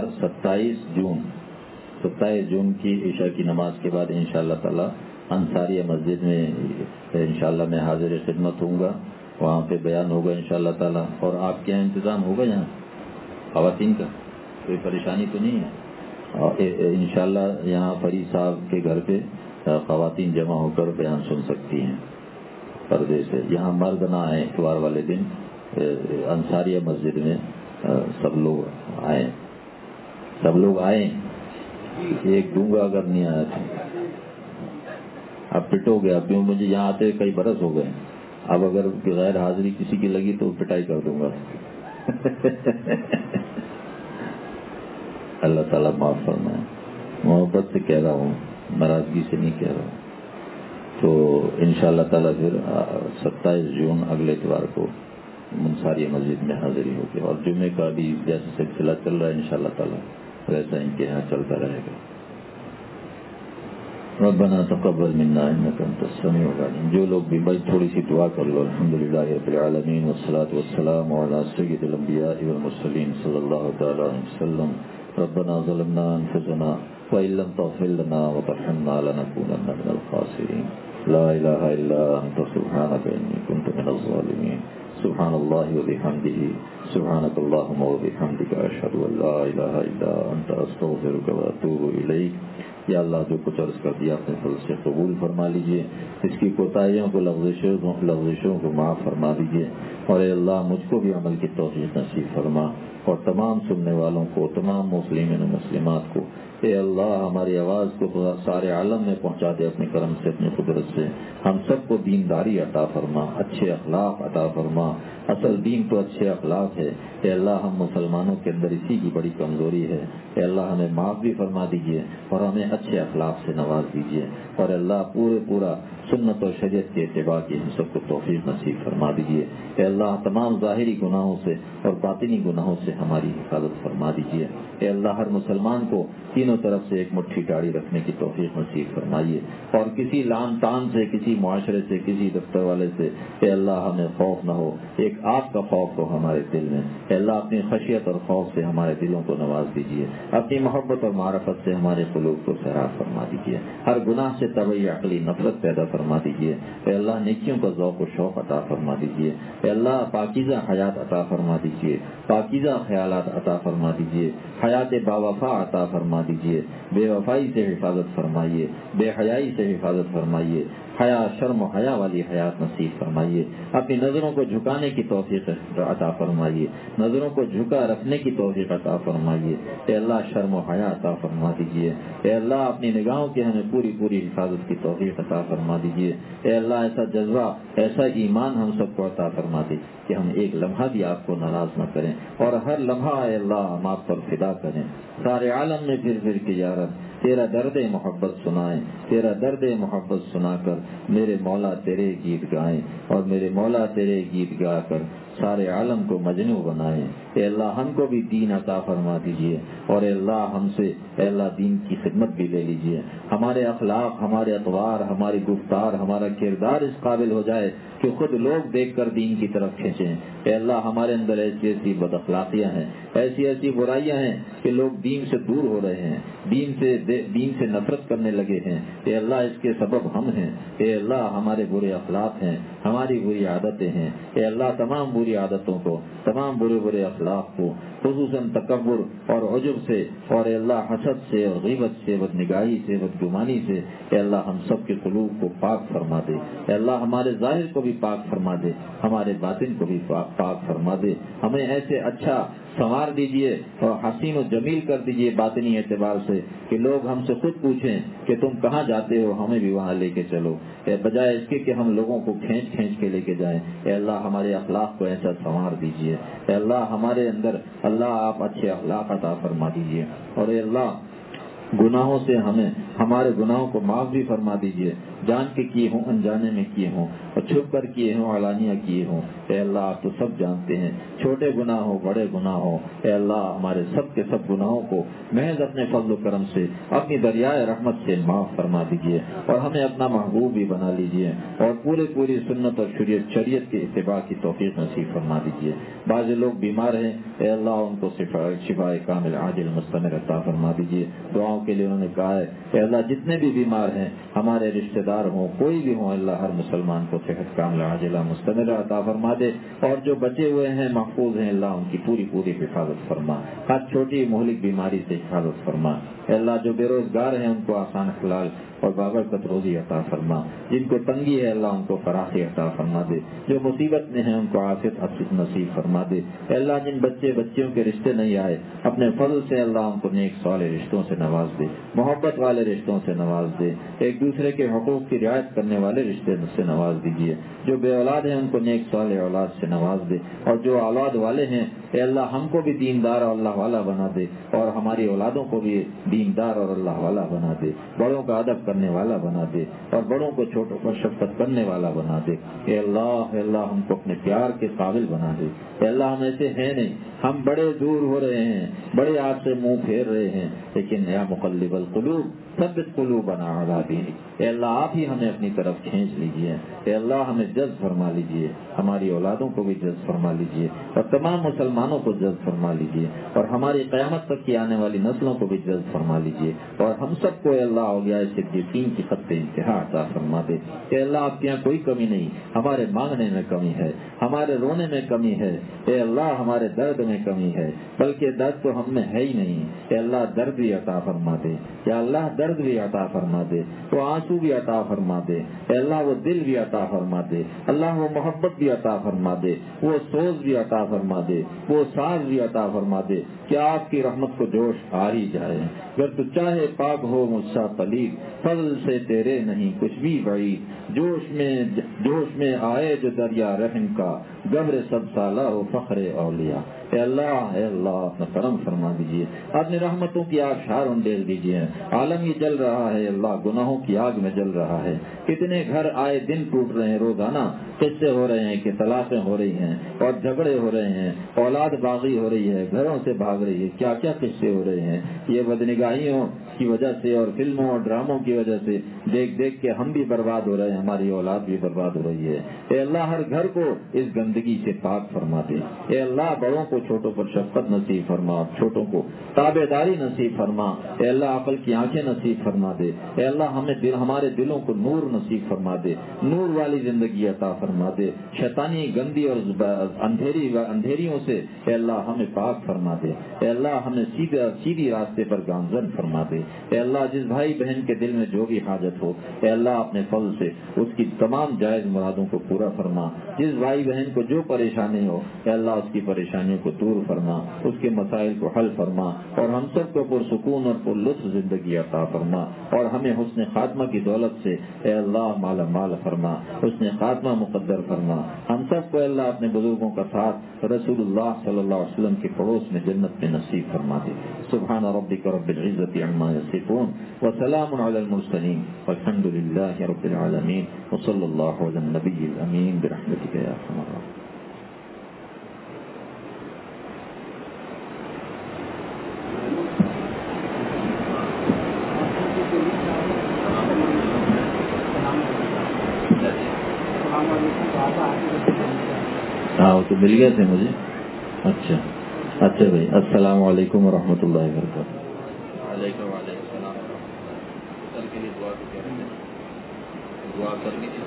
27 جون کی عشاء کی نماز کے بعد انشاءاللہ تعالی انصاریہ مسجد میں انشاءاللہ میں حاضر خدمت ہوں گا. وہاں پہ بیان ہوگا انشاءاللہ تعالی. اور آپ کے یہاں انتظام ہوگا یہاں خواتین کا؟ کوئی پریشانی تو نہیں ہے؟ انشاءاللہ یہاں فرید صاحب کے گھر پہ خواتین جمع ہو کر بیان سن سکتی ہیں پردے سے. یہاں مرد نہ آئے اتوار والے دن، انصاریہ مسجد میں سب لوگ آئیں. ایک دوں گا اگر نہیں آیا تو اب پٹو گیا. اب مجھے یہاں آتے کئی برس ہو گئے، اب اگر غیر حاضری کسی کی لگی تو پٹائی کر دوں گا. اللہ تعالیٰ معاف فرمائے. محبت سے کہہ رہا ہوں، ناراضگی سے نہیں کہہ رہا ہوں. تو انشاءاللہ تعالیٰ پھر 27 جون اگلے اتوار کو منصاریہ مسجد میں حاضری ہوگی. اور جمعے کا بھی جیسے سلسلہ چل رہا ہے انشاءاللہ تعالیٰ ویسا ان کے یہاں چلتا رہے گا. ربنا تقبل منا انك انت السميع العليم. جو لوگ بھی بھائی تھوڑی سی دعا کر لو. الحمدللہ رب العالمین والصلاة والسلام على سید الانبیاء والمرسلین صلی اللہ تعالی علیہ وسلم. ربنا ظلمنا انفسنا وان لم تغفر لنا وترحمنا لنكونن من الخاسرین. لا الہ الا انت سبحانك انی كنت من الظالمین. سبحان اللہ وبحمدہ سبحانک اللہم وبحمدک اشہد ان لا الہ الا انت استغفرک واتوب الیک. یا اللہ جو کچھ عرض کر دیا اپنے فضل سے قبول فرما لیجئے. اس کی کوتاہیوں کو لغزشوں کو معاف فرما دیجئے. اور اے اللہ مجھ کو بھی عمل کی توفیق نصیب فرما، اور تمام سننے والوں کو، تمام مسلمین و مسلمات کو اے اللہ ہماری آواز کو سارے عالم میں پہنچا دے اپنے کرم سے، اپنی قدرت سے. ہم سب کو دینداری عطا فرما، اچھے اخلاق عطا فرما. اصل دین تو اچھے اخلاق ہے. اے اللہ ہم مسلمانوں کے اندر اسی کی بڑی کمزوری ہے. اے اللہ ہمیں معاف بھی فرما دیجئے اور ہمیں اچھے اخلاق سے نواز دیجئے. اور اللہ پورا سنت و شریعت کے اتباع کی ہم سب کو توفیق نصیب فرما دیجئے. اے اللہ تمام ظاہری گناہوں سے اور باطنی گناہوں سے ہماری حفاظت فرما دیجئے. اے اللہ ہر مسلمان کو تینوں طرف سے ایک مٹھی داڑھی رکھنے کی توفیق نصیب فرمائیے. اور کسی لعن طعن سے، کسی معاشرے سے، کسی دفتر والے سے اے اللہ ہمیں خوف نہ ہو. ایک آپ کا خوف ہو ہمارے دل میں. اے اللہ اپنی خشیت اور خوف سے ہمارے دلوں کو نواز دیجئے. اپنی محبت اور معرفت سے ہمارے قلوب کو سیراب فرما دیجئے. ہر گناہ سے طبعی عقلی نفرت پیدا فرما دیجئے. اے اللہ نیکیوں کا ذوق و شوق عطا فرما دیجئے. اے اللہ پاکیزہ حیات عطا فرما دیجئے. پاکیزہ خیالات عطا فرما دیجئے. حیات باوفا عطا فرما دیجئے. بے وفائی سے حفاظت فرمائیے، بے حیائی سے حفاظت فرمائیے. حیا، شرم و حیا والی حیات نصیب فرمائیے. اپنی نظروں کو جھکانے کی توفیق عطا فرمائیے. نظروں کو جھکا رکھنے کی توفیق عطا فرمائیے. اے اللہ شرم و حیا عطا فرما دیجئے. اے اللہ اپنی نگاہوں کی ہمیں پوری حفاظت کی توفیق عطا فرما دیجئے. اے اللہ ایسا جذبہ، ایسا ایمان ہم سب کو عطا فرما دے کہ ہم ایک لمحہ بھی آپ کو ناراض نہ کریں، اور ہر لمحہ اے اللہ ہم آپ پر فدا کریں. سارے عالم میں پھر کے یا رب تیرا درد محبت سنائیں. تیرا درد محبت سنا کر میرے مولا تیرے گیت گائیں، اور میرے مولا تیرے گیت گا کر سارے عالم کو مجنوں بنائیں. اے اللہ ہم کو بھی دین عطا فرما دیجئے. اور اے اللہ ہم سے اے اللہ دین کی خدمت بھی لے لیجئے. ہمارے اخلاق، ہمارے اطوار، ہماری گفتار، ہمارا کردار اس قابل ہو جائے کہ خود لوگ دیکھ کر دین کی طرف کھینچیں. اے اللہ ہمارے اندر ایسی بد اخلاقیاں ہیں، ایسی برائیاں ہیں کہ لوگ دین سے دور ہو رہے ہیں، دین سے نفرت کرنے لگے ہیں. اے اللہ اس کے سبب ہم ہیں. اے اللہ ہمارے برے اخلاق ہیں، ہماری بری عادتیں ہیں. اے اللہ تمام بری عادتوں کو، تمام برے اخلاق کو، خصوصاً تکبر اور عجب سے، اور اے اللہ حسد سے اور غیبت سے، بدنگاہی سے، بدگمانی سے اے اللہ ہم سب کے قلوب کو پاک فرما دے. اے اللہ ہمارے ظاہر کو بھی پاک فرما دے، ہمارے باطن کو بھی پاک فرما دے. ہمیں ایسے اچھا سنوار دیجئے اور حسین و جمیل کر دیجئے باطنی اعتبار سے کہ لوگ ہم سے خود پوچھیں کہ تم کہاں جاتے ہو، ہمیں بھی وہاں لے کے چلو، بجائے اس کے کہ ہم لوگوں کو کھینچ کے لے کے جائیں. اے اللہ ہمارے اخلاق کو ایسا سنوار دیجئے. اے اللہ ہمارے اندر اللہ آپ اچھے اخلاق عطا فرما دیجئے. اور اے اللہ گناہوں سے ہمارے گناہوں کو معاف بھی فرما دیجئے، جان کے کیے ہوں انجانے میں کیے ہوں. اور چھپ کر کیے ہوں علانیہ کیے ہوں، اے اللہ آپ تو سب جانتے ہیں، چھوٹے گناہ ہو بڑے گناہ ہو، اے اللہ ہمارے سب کے سب گناہوں کو محض اپنے فضل و کرم سے اپنی دریائے رحمت سے معاف فرما دیجیے اور ہمیں اپنا محبوب بھی بنا لیجیے اور پوری سنت اور شریعت کے اتباع کی توفیق نصیب فرما دیجیے۔ بعض لوگ بیمار ہیں، اے اللہ ان کو شفا کامل عاجل مستمر عطا فرما دیجیے۔ دعاؤں کے لیے انہوں نے کہا ہے کہ اللہ جتنے بھی بیمار ہیں، ہمارے رشتہ دار ہوں کوئی بھی ہوں، اللہ ہر مسلمان کو صحت کامل عاجلہ مستمر عطا فرما دے، اور جو بچے ہوئے ہیں محفوظ ہیں اللہ ان کی پوری حفاظت فرما، ہر چھوٹی مہلک بیماری سے حفاظت فرما۔ اے اللہ جو بے روزگار ہیں ان کو آسان حلال اور بابرکت روزی عطا فرما، جن کو تنگی ہے اللہ ان کو فراخی عطا فرما دے، جو مصیبت میں ہیں ان کو عافیت نصیب فرما دے۔ اے اللہ جن بچیوں کے رشتے نہیں آئے، اپنے فضل سے اللہ ان کو نیک صالح رشتوں سے نواز دے، محبت والے رشتوں سے نواز دے، ایک دوسرے کے حقوق کی رعایت کرنے والے رشتے سے نواز دیجیے۔ جو بے اولاد ہیں ان کو نیک صالح اولاد سے نواز دے، اور جو اولاد والے ہیں اے اللہ ہم کو بھی دیندار اور اللہ والا بنا دے، اور ہماری اولادوں کو بھی دیندار اور اللہ والا بنا دے، بڑوں کا ادب کرنے والا بنا دے اور بڑوں کو چھوٹوں پر شفقت کرنے والا بنا دے۔ اے اللہ ہم کو اپنے پیار کے قابل بنا دے۔ اے اللہ ہم ایسے ہیں نہیں، ہم بڑے دور ہو رہے ہیں، بڑے آپ سے منہ پھیر رہے ہیں، لیکن یا مقلب القلوب ثبت قلوبنا علی دینک، اے اللہ آپ ہی ہمیں اپنی طرف کھینچ لیجیے۔ اے اللہ ہمیں جذب فرما لیجیے، ہماری اولادوں کو بھی جذب فرما لیجیے اور تمام مسلمانوں کو جذب فرما لیجیے، اور ہماری قیامت تک کی آنے والی نسلوں کو بھی جذب فرما لیجیے، اور ہم سب کو اے اللہ اولیاء صدیقین کی خط انتہا عطا فرما دے۔ اے اللہ آپ کے یہاں کوئی کمی نہیں، ہمارے مانگنے میں کمی ہے، ہمارے رونے میں کمی ہے، اے اللہ ہمارے درد میں کمی ہے، بلکہ درد تو ہم میں ہے ہی نہیں۔ اے اللہ درد بھی عطا فرما دے، یا اللہ درد بھی عطا فرما دے، وہ آنسو بھی عطا فرما دے، اے اللہ وہ دل بھی عطا فرما دے، اللہ وہ محبت بھی عطا فرما دے، وہ سوز بھی عطا فرما دے، وہ ساز بھی عطا فرما دے کہ آپ کی رحمت کو جوش آ ہی جائے۔ اگر تو چاہے پاک ہو مجھ سا پلید، فضل سے تیرے نہیں کچھ بھی بعید، جوش میں آئے جو دریا رحم کا، گبر سب سالہ ہو فخر اولیاء۔ اے اللہ اپنا کرم فرما دیجیے، اپنی رحمتوں کی آبشار انڈیل دیجیے۔ عالم یہ جل رہا ہے اللہ، گناہوں کی آگ میں جل رہا ہے، کتنے گھر آئے دن ٹوٹ رہے ہیں، روزانہ قصے ہو رہے ہیں کہ طلاقیں ہو رہی ہیں اور جھگڑے ہو رہے ہیں، اولاد باغی ہو رہی ہے، گھروں سے بھاگ رہی ہے، کیا کیا قصے ہو رہے ہیں۔ یہ بدنگاہیوں کی وجہ سے اور فلموں اور ڈراموں کی وجہ سے دیکھ کے ہم بھی برباد ہو رہے ہیں، ہماری اولاد بھی برباد ہو رہی ہے۔ اے اللہ ہر گھر کو اس گندگی سے پاک فرما دے۔ اے اللہ بڑوں کو چھوٹوں پر شفقت نصیب فرما، چھوٹوں کو تابع داری نصیب فرما۔ اے اللہ عقل کی آنکھیں نصیب فرما دے۔ اے اللہ ہمارے دلوں کو نور نصیب فرما دے، نور والی زندگی عطا فرما دے، شیطانی گندی اور اندھیریوں سے اے اللہ ہمیں پاک فرما دے۔ اے اللہ ہمیں سیدھی راستے پر گامزن فرما دے۔ اے اللہ جس بھائی بہن کے دل میں جو بھی حاجت ہو اے اللہ اپنے فضل سے اس کی تمام جائز مرادوں کو پورا فرما۔ جس بھائی بہن کو جو پریشانی ہو اے اللہ اس کی پریشانیوں کو دور فرما، اس کے مسائل کو حل فرما، اور ہم سب کو پرسکون اور پر لطف زندگی عطا فرما، اور ہمیں حسن خاتمہ کی دولت سے اے اللہ مالا مال فرما، حسن خاتمہ مقدر فرما۔ ہم سب کو اے اللہ اپنے بزرگوں کا ساتھ رسول اللہ صلی اللہ علیہ وسلم کے پڑوس میں جنت میں نصیب فرما دے۔ سبحان ربک رب العزت عما یصفون وسلام علی المرسلین والحمد للہ رب العالمین وصلی اللہ علی النبی الامین برحمتک یا ارحم الراحمین۔ ہاں وہ تو مل گئے تھے مجھے۔ اچھا بھائی، السلام علیکم ورحمۃ اللہ وبرکاتہ۔ وعلیکم السلام ورحمۃ اللہ۔ سر کے لیے دعا کر لیجیے۔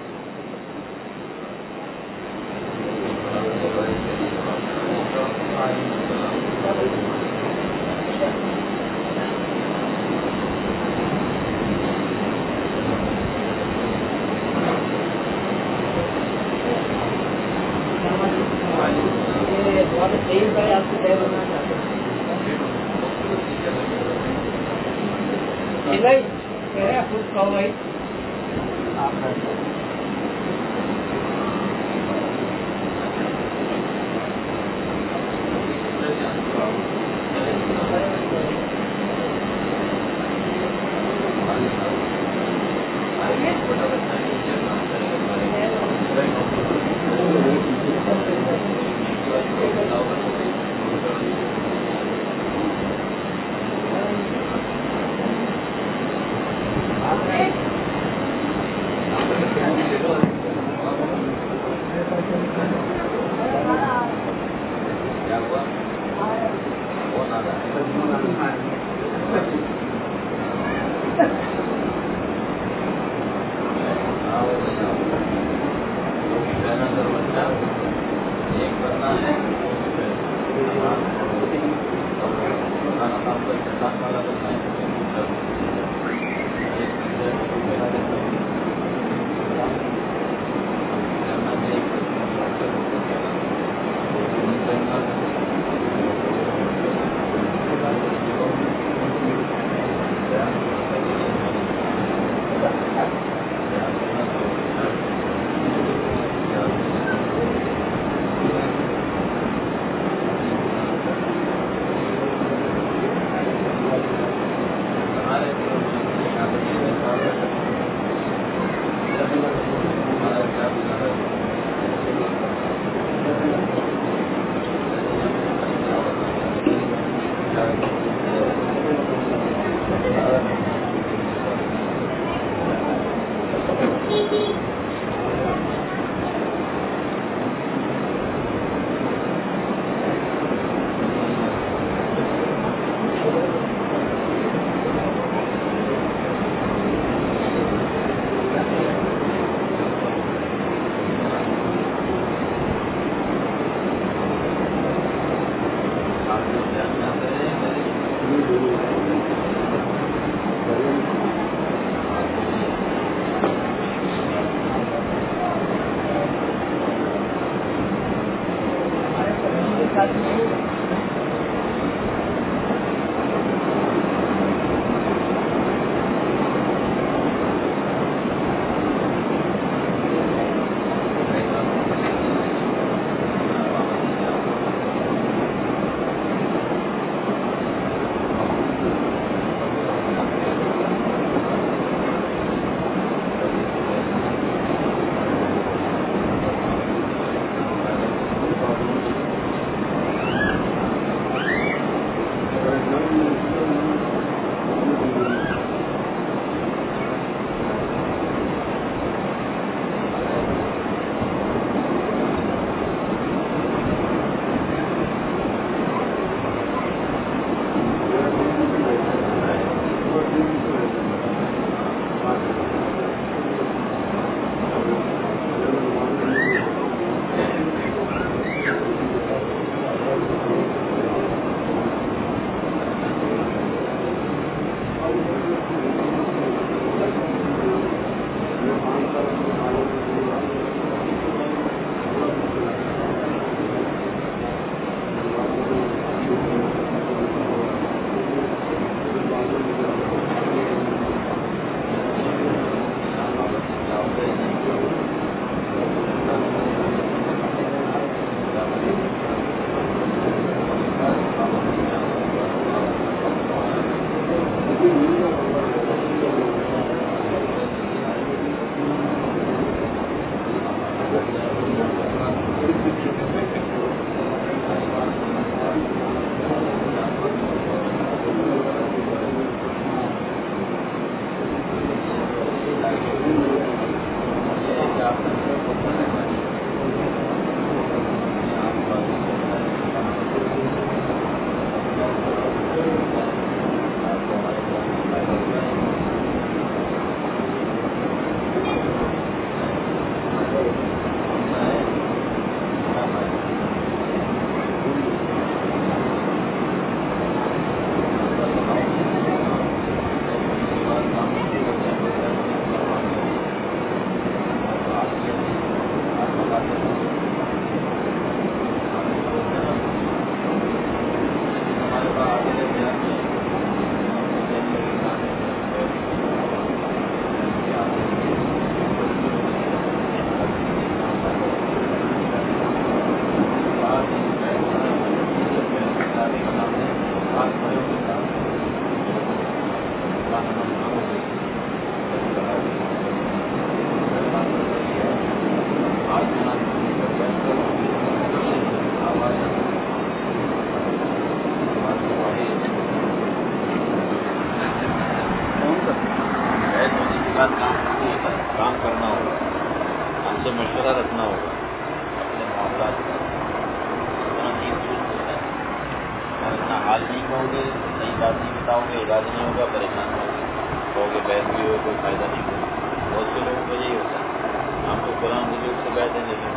حال نہیں کہو گے، صحیح بات نہیں بتاؤ گے، علاج نہیں ہوگا، پریشان ہوگے، کہو گے بیٹھ بھی ہو کوئی فائدہ نہیں ہوگا. بہت سے لوگوں کو یہی ہوتا ہے، ہم تو قرآن بزرگ سے بیٹھے ہیں لیکن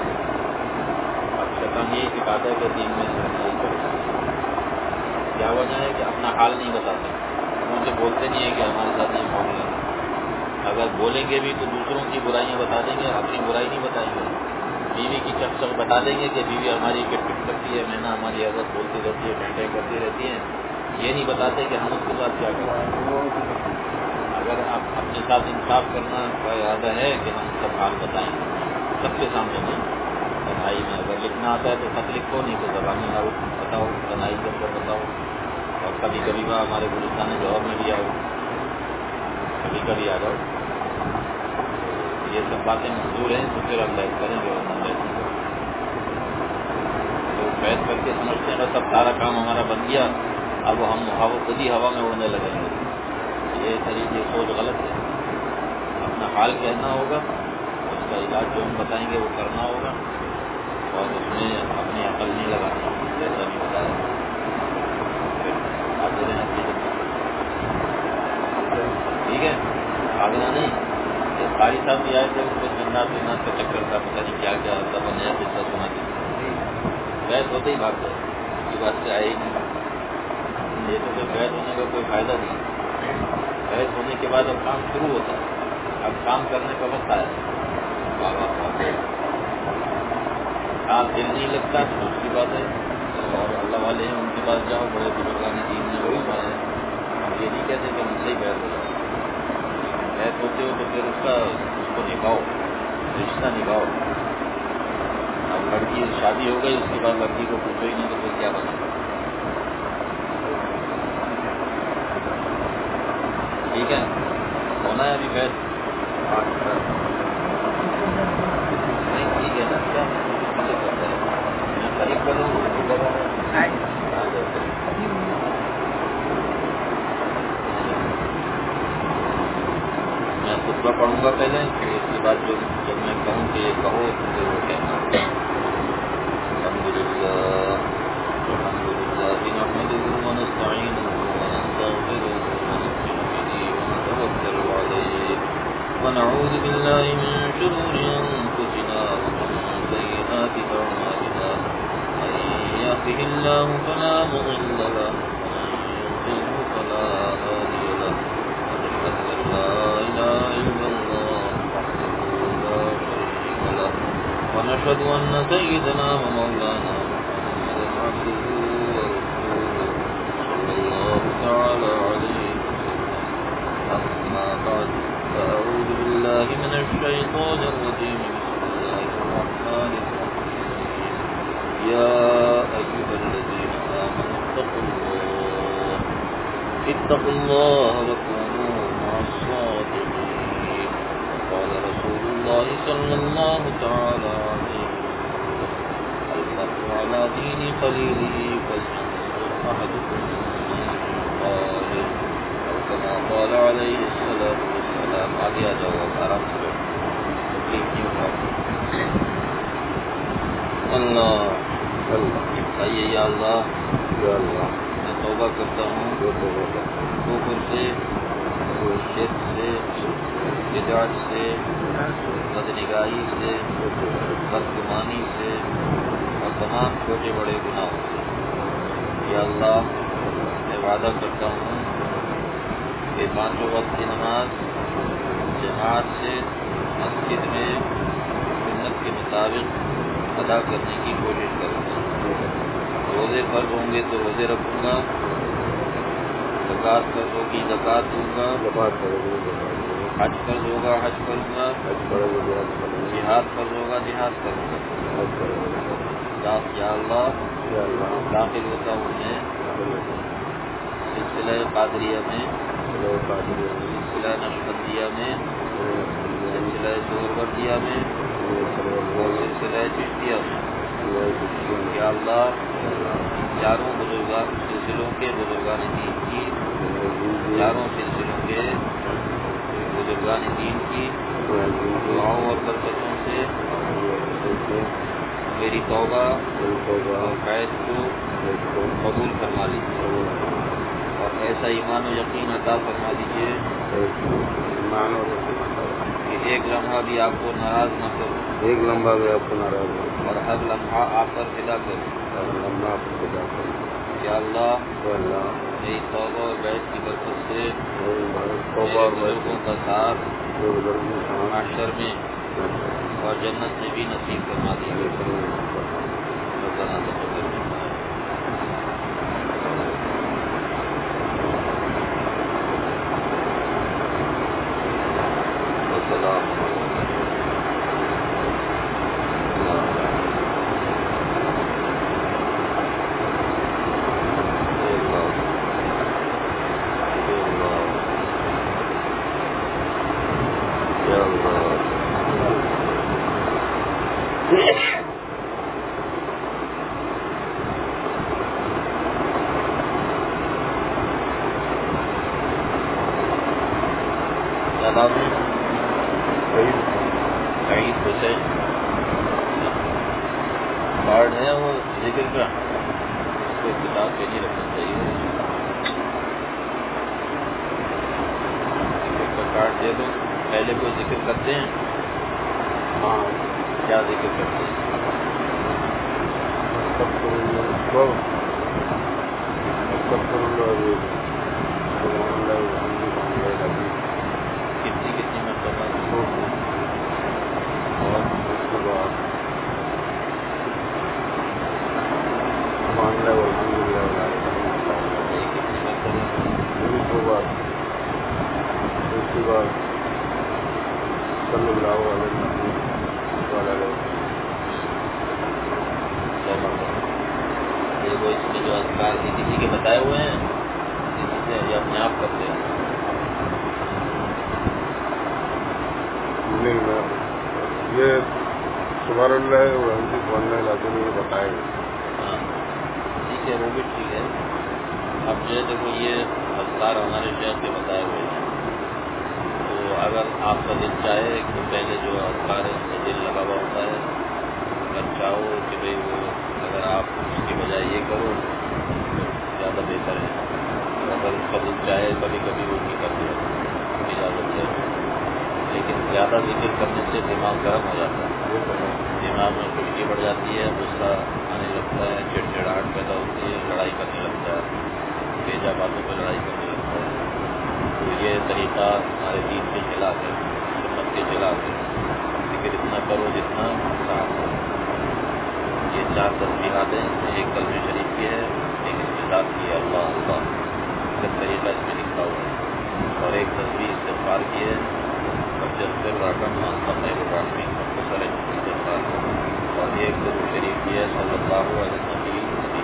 اب شیطان یہی سکھاتا ہے کہ دین میں کیا وجہ ہے کہ اپنا حال نہیں بتاتے، ان سے بولتے نہیں ہے کہ ہمارے ساتھ یہ پرابلم ہے. اگر بولیں گے بھی تو دوسروں کی برائیاں بتا دیں گے، اپنی برائی نہیں بتائیں گے. بیوی کی چک چک بتا دیں گے کہ بیوی ہماری کٹ پٹ کرتی ہے، میں ہماری عزت بولتی رہتی ہے، ٹینٹیں کرتی رہتی ہیں. یہ نہیں بتاتے کہ ہم اس کے ساتھ کیا کریں. اگر آپ اپنے ساتھ انصاف کرنا کا ارادہ ہے کہ ہم سب حال بتائیں سب کے سامنے نہیں. تنہائی میں اگر لکھنا آتا ہے تو خط لکھو، نہیں تو زبانی نہ بتاؤ، تنہائی کے اندر بتاؤ. اور کبھی کبھی ہمارے گلستان جوہر میں بھی آؤ، کبھی کبھی آ جاؤ. یہ سب باتیں منظور ہیں تو پھر ہم بیٹھ کریں گے، ورنہ بیٹھ نہیں کریں. تو بیٹھ کر کے سمجھتے ہیں بس اب سارا کام ہمارا بن گیا، اب ہم خود ہی ہوا میں اڑنے لگیں گے. یہ طریقے سوچ غلط ہے. اپنا حال کہنا ہوگا، اس کا علاج جو ہم بتائیں گے وہ کرنا ہوگا، اور اس میں اپنی عقل نہیں لگانی، جیسا نہیں بتایا. آتے رہیں اپنی جگہ، ٹھیک ہے. آگنا نہیں. قاری صاحب بھی آئے تھے، ان کو جنات جنات کا چکر تھا، پتہ نہیں کیا کیا تھا، نیا قصہ سنا دیا. بیت ہوتے ہی بھاگ گئے، اس کی بات سے آئے ہی نہیں. یہ تو کوئی بیت ہونے کا کوئی فائدہ نہیں. بیت ہونے کے بعد اب کام شروع ہوتا ہے، اب کام کرنے کا وقت آیا. ہاں دل نہیں لگتا تو دوسری بات ہے، اور اللہ والے ہیں ان کے پاس جاؤ، بڑے بزرگان دین نے علماء ہیں. ہم یہ نہیں کہتے کہ ان سے ہی بیت ہو جائے. بیت ہوتے ہو تو پھر اس کو نبھاؤ، رشتہ نبھاؤ. اب لڑکی شادی ہو گئی، اس کے بعد لڑکی کو پوچھو ہی نہیں تو پھر کیا بنے. ٹھیک ہے، ہونا ہے ابھی بیت نہیں. ٹھیک ہے نا، کیا میں قریب کروں میں خطبہ پڑھوں گا پہلے، پھر اس کے بعد جب میں کہوں کہ یہ کہو تو پھر وہ کہنا. الحمدللہ نحمده ونستعینه ونستغفره ونؤمن به ونتوکل علیہ ونعوذ باللہ من شرور انفسنا ومن سیئات اعمالنا. من یهده اللہ فلا مضل له ومن یضلل فلا هادی له. ونشهد ان لا اله الا اللہ وحده لا شریک له. ونشهد ان سیدنا ومولانا محمدا عبده ورسوله صلی اللہ تعالی علیہ وسلم. اما بعد فاعوذ باللہ من الشیطان الرجیم. بسم اللہ الرحمن الرحیم. یا ایھا الذین آمنوا اتقوا اللہ وکونوا مع الصادقین. وقال رسول اللہ صلی اللہ تعالی علیہ وسلم: المرء على دین خلیلہ فلینظر احدکم من خالہ، او کما قال علیہ الصلاۃ والسلام. آگے آ جاؤ، آرام سے بیٹھو، تکلیف نہیں اٹھاؤ. اللہ آئیے. یا اللہ میں توبہ کرتا ہوں کفر سے، شرک سے، بدعت سے، بدنگاہی سے، بدگمانی سے، اور تمام چھوٹے بڑے گناہوں سے. یا اللہ میں وعدہ کرتا ہوں کہ 5 وقت کی نماز جماعت سے مسجد میں سنت کے مطابق ادا کرنے کی کوشش کروں گا. روزے فرض ہوں گے تو روزے رکھوں گا، زکوٰۃ فرض ہوگی زکوٰۃ دوں گا، حج فرض ہوگا حج کروں گا، جہاد فرض ہوگا جہاد کروں گا. یا اللہ داخل ہوتا ہوں میں سلسلہ قادریہ میں، سلسلہ نقشبندیہ میں، سلسلہ سہروردیہ میں، اور سلسلہ چشتیہ میں. یا اللہ چاروں سلسلوں کے بزرگان دین کی، چاروں سلسلوں کے بزرگان دین کی دعاؤں اور برکتوں سے میری توبہ اور بیعت کو قبول فرما لیجیے اور ایسا ایمان و یقین عطا فرما دیجیے کہ ایک لمحہ بھی آپ کو ناراض نہ کروں، اور ہر لمحہ آپ پر فدا کروں۔ یا اللہ میری توبہ اور بیعت کی برکت سے میرے بزرگوں کا ساتھ معاشر میں اور جنت میں بھی نصیب فرما دیجیے۔ سعید حسین کارڈ ہے وہ ذکر کا، اس کو کتاب پہ نہیں رکھنا چاہیے، ذکر کا کارڈ دے دو۔ پہلے کوئی ذکر کرتے ہیں؟ ہاں، کیا ذکر کرتے ہیں؟ کتنی مرتبہ؟ اور اس کے بعد صلی اللہ علیہ وسلم۔ دیکھو اس میں جو اذکار کسی کے بتائے ہوئے ہیں، کسی سے یہ اپنے آپ کرتے ہیں؟ نہیں، یہ سبحان اللہ بتائے گا۔ ہاں ٹھیک ہے، وہ بھی ٹھیک ہے۔ اب جو دیکھو یہ اذکار ہمارے شہر کے بتائے ہوئے ہیں، تو اگر آپ کا دل چاہے تو پہلے جو اذکار ہے اس سے دل لگا ہوا ہوتا ہے، اگر چاہو کہ بھئی وہ اگر آپ اس کی بجائے یہ کرو تو زیادہ بہتر ہے، اگر اس کا دل چاہے کبھی کبھی وہ بھی کر دیا اجازت ہے، لیکن زیادہ ذکر کرنے سے دماغ گرم ہو جاتا ہے، دماغ میں خشکی بڑھ جاتی ہے، غصہ آنے لگتا ہے، چڑچڑاہٹ پیدا ہوتی ہے، لڑائی کرنے لگتا ہے، بیجا باتوں پہ لڑائی کرنے لگتا ہے۔ تو یہ طریقہ ہمارے دین کے خلاف ہے، سنت کے خلاف ہے، ذکر اتنا کرو جتنا صاحب ہو۔ یہ 4 تسبیحات ہیں، اس میں ایک کلمہ شریف کی ہے، ایک اس کے ساتھ کی ہے اللہ اللہ، کا طریقہ اس میں لکھا ہوا ہے، اور ایک تسبیح استغفار کی ہے، اور ایک درود شریف کی ہے صلی اللہ علیہ وسلم۔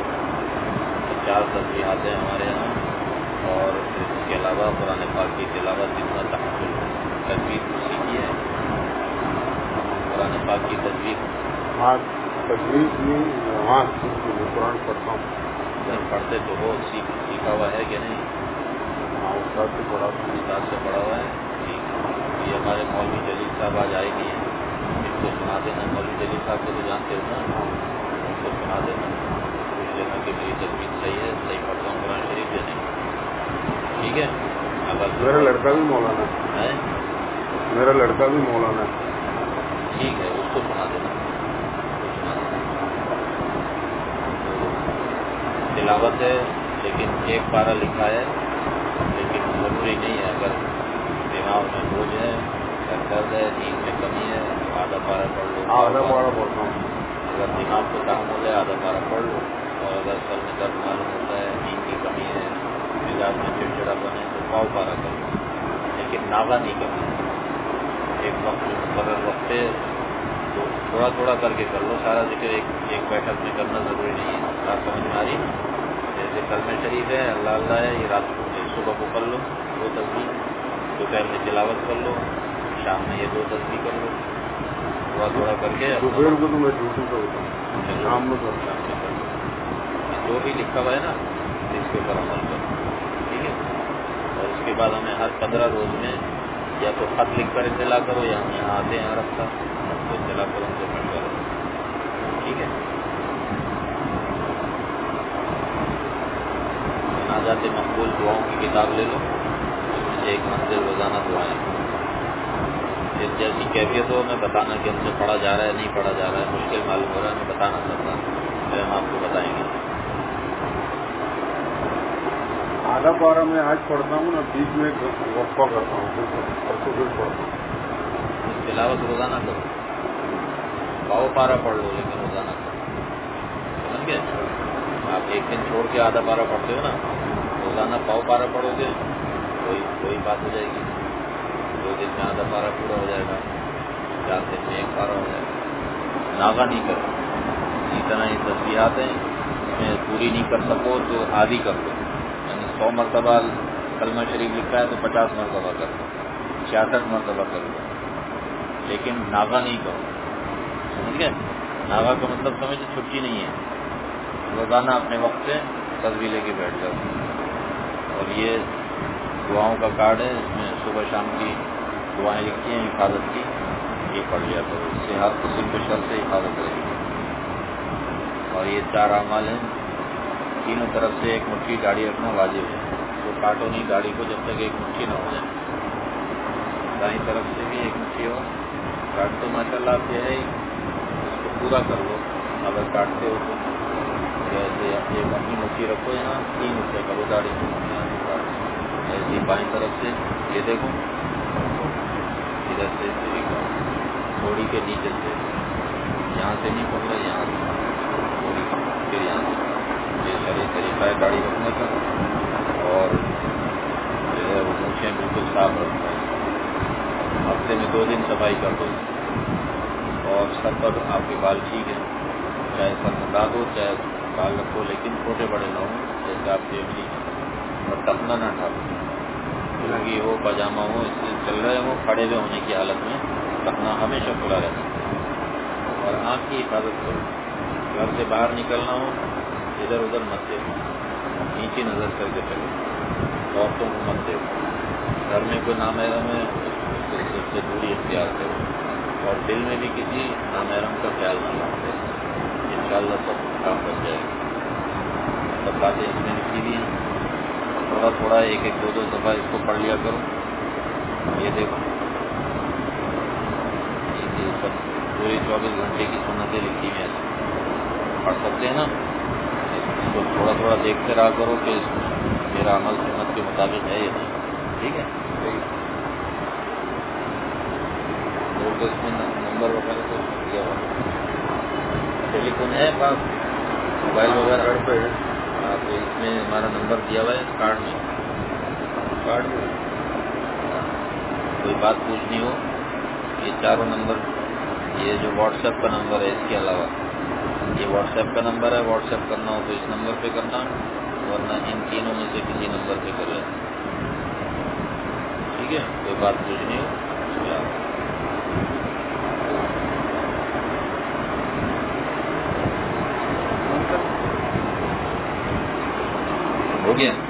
4 تسبیحات ہیں ہمارے یہاں، اور اس کے علاوہ قرآن پاک کی تلاوت جتنا تحفظ تجوید سیکھی ہے، قرآن پاک کی تجوید تجوید میں وہاں قرآن پڑھتا ہوں، پڑھتے تو وہ سیکھا ہوا ہے کہ نہیں؟ ہاں، استاد سے پڑھا ہوا ہے۔ یہ ہمارے مولوی جلیل صاحب آج آئے نہیں ہیں، ان کو سنا دینا، مولوی جلیل صاحب کو تو جانتے ہو نا، ان کو سنا دینا، پوچھ لینا کہ میری تجوید صحیح ہے، صحیح پڑھتا ہوں قرآن شریف یا نہیں، ٹھیک ہے؟ اگر میرا لڑکا بھی مولانا ہے، ٹھیک ہے، اس کو سنا دینا، تلاوت ہے، لیکن ایک پارہ لکھا ہے، لیکن ضروری نہیں ہے، اگر دماغ میں بوجھ ہے، درد ہے، نیند میں کمی ہے، آدھا پارہ پڑھ لو، آدھا پارہ پڑھتا ہوں، اگر دماغ کو تحمل ہے آدھا پارہ پڑھ لو، اور اگر سر میں درد معلوم ہوتا ہے، نیند کی کمی ہے، مزاج میں چڑچڑا بنے تو 100 پارہ کر لو، لیکن ناغا نہیں کرنا، ایک وقت میں مقرر وقت ہے تو تھوڑا تھوڑا کر کے کر لو، سارا ذکر ایک بیٹھک میں کرنا ضروری نہیں ہے۔ بات سمجھ میں آ رہی؟ جیسے کلمہ شریف ہے، اللہ اللہ ہے، یہ رات صبح کو کر لو 2 تسبیح، دوپہر میں تلاوت کر لو، شام میں یہ 2 تسبیح کر لو، تھوڑا تھوڑا کر کے دوپہر کو تو میں ڈیوٹی پہ ہوتا ہوں، شام میں کر لو، جو بھی لکھا ہوا ہے نا اس کے اوپر عمل کرو، ٹھیک ہے؟ اور اس کے بعد ہمیں ہر 15 روز میں یا تو خط لکھ کر اطلاع کرو، یا ہم یہاں آتے ہیں عرب کا تو اطلاع کرو، ان سے مل کر ٹھیک ہے. مناجات مقبول دعاؤں کی کتاب لے لو, اس میں سے ایک منزل روزانہ دعائیں. پھر جیسی کیفیت ہو میں بتانا کہ ہم سے پڑھا جا رہا ہے نہیں پڑھا جا رہا ہے, مشکل معلوم ہو رہا ہے میں بتا نہ سکتا, پھر ہم آپ کو بتائیں گے. آدھا پارہ میں آج پڑھتا ہوں نا, بیچ میں وقفہ کرتا ہوں, پھر پڑھتا ہوں. اس کے علاوہ تو روزانہ کرو, پاؤ پارا پڑھ لو لیکن روزانہ کرو, سمجھ گئے. آپ ایک دن چھوڑ کے آدھا پارا پڑھتے ہو نا, روزانہ پاؤ پارا پڑھو گے کوئی بات ہو جائے گی. 2 دن میں آدھا پارا پورا ہو جائے گا, 4 دن میں 1 پارا ہو جائے گا. ناغا نہیں کرو. اسی طرح یہ تسبیحات ہیں, اس میں پوری نہیں کر سکو تو آدھی کر لو. یعنی 100 مرتبہ کلمہ شریف لکھا ہے تو 50 مرتبہ کر لو, 66 مرتبہ کر لو, لیکن ناغا نہیں کرو. سمجھ گئے. ناغا کا مطلب سمجھے چھٹی نہیں ہے, روزانہ اپنے وقت سے تصویر لے کے بیٹھ جاؤ. اور یہ دعاؤں کا کارڈ ہے, اس میں صبح شام کی دعائیں لکھی ہیں حفاظت کی, یہ پڑھ لیا کرو, اس سے ہر قسم کے شر سے حفاظت رہے گی. اور یہ 4 اعمال ہیں, تینوں طرف سے 1 مٹھی داڑھی رکھنا واجب ہے. تو کاٹو نہیں داڑھی کو جب تک 1 مٹھی نہ ہو جائے. دائیں طرف سے بھی 1 مٹھی ہو, کاٹ تو ماشاء اللہ آپ ہے اس کو پورا کر لو. اگر کاٹتے ہو تو جیسے ایک اپنی مٹھی رکھو, یہاں 3 حصے کرو داڑھی کو, ایسی بائیں طرف سے یہ دیکھو, ادھر سے تھوڑی کے نیچے سے, یہاں سے نہیں پکڑا, یہاں سے تھوڑی, پھر یہاں سے. یہ ساری طریقہ ہے داڑھی رکھنے کا. اور جو ہے وہ مونچھیں بالکل صاف رکھنا ہے. ہفتے میں 2 دن صفائی کر دو. اور سر پر آپ کے بال ٹھیک ہے, چاہے سر منڈا دو چاہے بال رکھو, لیکن چھوٹے بڑے نہ ہوں جیسے آپ فیملی. اور ٹکنا نہ ٹھاکو, لنگی ہو پاجامہ ہو, اس سے چل رہے ہو کھڑے ہوئے ہونے کی حالت میں ٹکنا ہمیشہ کھلا رہنا. اور آنکھ کی حفاظت کرو. گھر سے باہر نکلنا ہو ادھر ادھر مت دیکھو, نیچے نظر کر کے چلو. عورتوں کو مت دیکھو. گھر میں کوئی نامحرم ہے اس سے دوری اختیار کرو. اور دل میں بھی کسی نامحرم کا خیال نہ رکھو. انشاءاللہ سب کام بچ جائے گا. سب باتیں اس میں لکھی ہوئی ہیں, تھوڑا تھوڑا 1-1 2-2 دفعہ اس کو پڑھ لیا کرو. یہ دیکھو یہ سب پورے 24 گھنٹے کی سنتیں لکھی ہوئی ہیں, پڑھ سکتے ہیں نا. اس کو تھوڑا تھوڑا دیکھتے رہا کرو کہ میرا عمل سنت کے مطابق ہے یا نہیں. ٹھیک ہے. تو اس میں نمبر وغیرہ تو دیا ہوا, ٹیلی فون ہے پاس, موبائل وغیرہ گھر پہ ہے. تو اس میں ہمارا نمبر دیا ہوا ہے کارڈ میں. کارڈ میں کوئی بات پوچھنی ہو, یہ 4 نمبر, یہ جو واٹس ایپ کا نمبر ہے اس کے علاوہ یہ واٹس ایپ کا نمبر ہے. واٹس ایپ کرنا ہو تو اس نمبر پہ کرنا, ورنہ ان تینوں میں سے کسی نمبر پہ کر لینا. ٹھیک ہے. کوئی بات پوچھنی ہو ہو گیا.